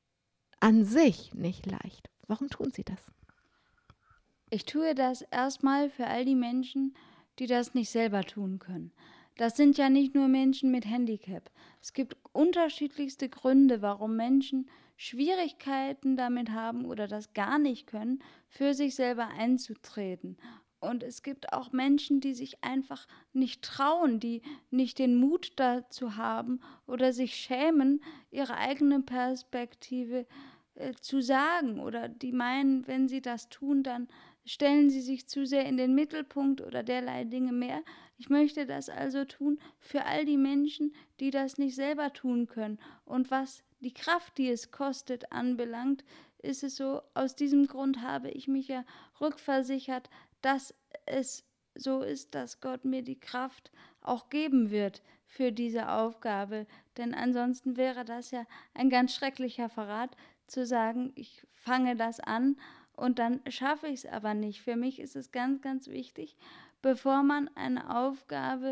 an sich nicht leicht. Warum tun sie das? Ich tue das erstmal für all die Menschen, die das nicht selber tun können. Das sind ja nicht nur Menschen mit Handicap. Es gibt unterschiedlichste Gründe, warum Menschen Schwierigkeiten damit haben oder das gar nicht können, für sich selber einzutreten. Und es gibt auch Menschen, die sich einfach nicht trauen, die nicht den Mut dazu haben oder sich schämen, ihre eigene Perspektive zu sagen, oder die meinen, wenn sie das tun, dann stellen sie sich zu sehr in den Mittelpunkt oder derlei Dinge mehr. Ich möchte das also tun für all die Menschen, die das nicht selber tun können. Und was die Kraft, die es kostet, anbelangt, ist es so, aus diesem Grund habe ich mich ja rückversichert, dass es so ist, dass Gott mir die Kraft auch geben wird für diese Aufgabe. Denn ansonsten wäre das ja ein ganz schrecklicher Verrat, zu sagen, ich fange das an und dann schaffe ich es aber nicht. Für mich ist es ganz, ganz wichtig, bevor man eine Aufgabe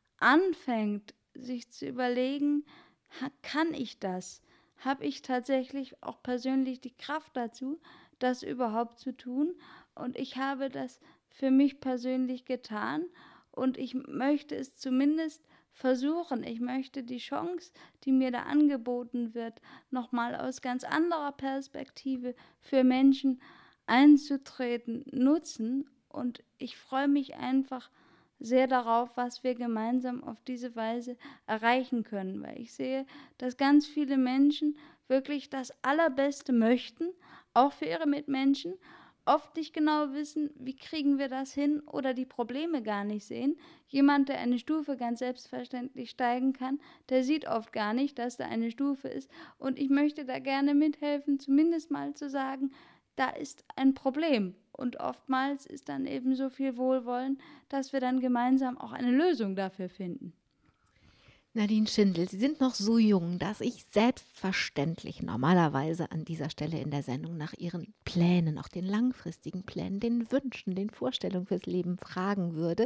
anfängt, sich zu überlegen, kann ich das? Habe ich tatsächlich auch persönlich die Kraft dazu, das überhaupt zu tun? Und ich habe das für mich persönlich getan und ich möchte es zumindest versuchen. Ich möchte die Chance, die mir da angeboten wird, nochmal aus ganz anderer Perspektive für Menschen einzutreten, nutzen. Und ich freue mich einfach sehr darauf, was wir gemeinsam auf diese Weise erreichen können, weil ich sehe, dass ganz viele Menschen wirklich das Allerbeste möchten, auch für ihre Mitmenschen, oft nicht genau wissen, wie kriegen wir das hin oder die Probleme gar nicht sehen. Jemand, der eine Stufe ganz selbstverständlich steigen kann, der sieht oft gar nicht, dass da eine Stufe ist. Und ich möchte da gerne mithelfen, zumindest mal zu sagen, da ist ein Problem. Und oftmals ist dann eben so viel Wohlwollen, dass wir dann gemeinsam auch eine Lösung dafür finden. Nadine Schindel, Sie sind noch so jung, dass ich selbstverständlich normalerweise an dieser Stelle in der Sendung nach Ihren Plänen, auch den langfristigen Plänen, den Wünschen, den Vorstellungen fürs Leben fragen würde.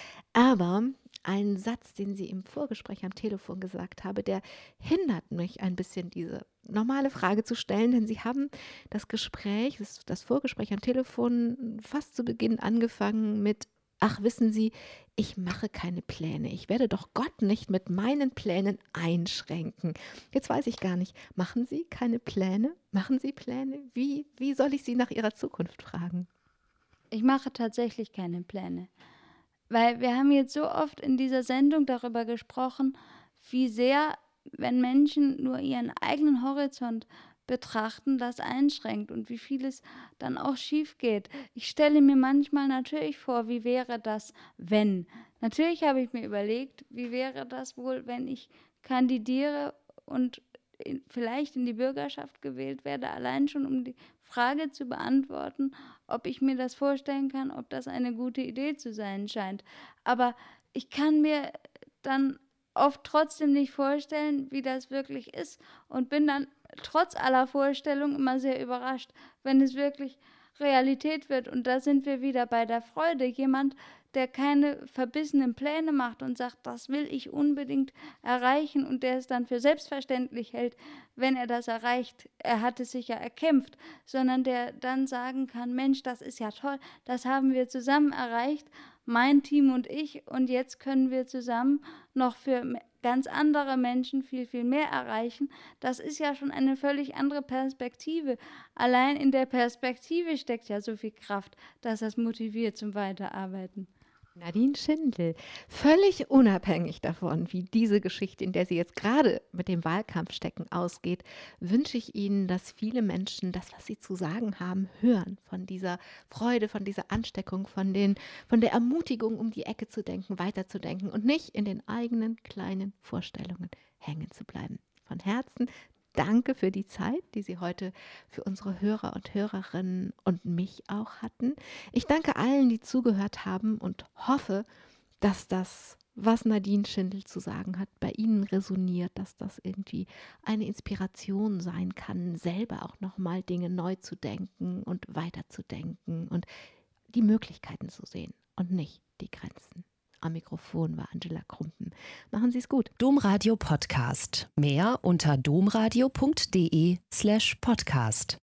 Aber ein Satz, den Sie im Vorgespräch am Telefon gesagt haben, der hindert mich ein bisschen, diese normale Frage zu stellen, denn Sie haben das Gespräch, das Vorgespräch am Telefon fast zu Beginn angefangen mit: Ach, wissen Sie, ich mache keine Pläne. Ich werde doch Gott nicht mit meinen Plänen einschränken. Jetzt weiß ich gar nicht, machen Sie keine Pläne? Machen Sie Pläne? Wie soll ich Sie nach Ihrer Zukunft fragen? Ich mache tatsächlich keine Pläne, weil wir haben jetzt so oft in dieser Sendung darüber gesprochen, wie sehr, wenn Menschen nur ihren eigenen Horizont betrachten, das einschränkt und wie vieles dann auch schief geht. Ich stelle mir manchmal natürlich vor, wie wäre das, wenn. Natürlich habe ich mir überlegt, wie wäre das wohl, wenn ich kandidiere und vielleicht in die Bürgerschaft gewählt werde, allein schon um die Frage zu beantworten, ob ich mir das vorstellen kann, ob das eine gute Idee zu sein scheint. Aber ich kann mir dann oft trotzdem nicht vorstellen, wie das wirklich ist, und bin dann trotz aller Vorstellungen immer sehr überrascht, wenn es wirklich Realität wird. Und da sind wir wieder bei der Freude. Jemand, der keine verbissenen Pläne macht und sagt, das will ich unbedingt erreichen, und der es dann für selbstverständlich hält, wenn er das erreicht, er hat es sich ja erkämpft, sondern der dann sagen kann, Mensch, das ist ja toll, das haben wir zusammen erreicht, mein Team und ich, und jetzt können wir zusammen noch für ganz andere Menschen viel, viel mehr erreichen. Das ist ja schon eine völlig andere Perspektive. Allein in der Perspektive steckt ja so viel Kraft, dass das motiviert zum Weiterarbeiten. Nadine Schindel, völlig unabhängig davon, wie diese Geschichte, in der Sie jetzt gerade mit dem Wahlkampf stecken, ausgeht, wünsche ich Ihnen, dass viele Menschen das, was Sie zu sagen haben, hören. Von dieser Freude, von dieser Ansteckung, von der Ermutigung, um die Ecke zu denken, weiterzudenken und nicht in den eigenen kleinen Vorstellungen hängen zu bleiben. Von Herzen danke für die Zeit, die Sie heute für unsere Hörer und Hörerinnen und mich auch hatten. Ich danke allen, die zugehört haben, und hoffe, dass das was Nadine Schindel zu sagen hat, bei Ihnen resoniert, dass das irgendwie eine Inspiration sein kann, selber auch nochmal Dinge neu zu denken und weiterzudenken und die Möglichkeiten zu sehen und nicht die Grenzen. Am Mikrofon war Angela Krumpen. Machen Sie es gut. Domradio Podcast. Mehr unter domradio.de/podcast.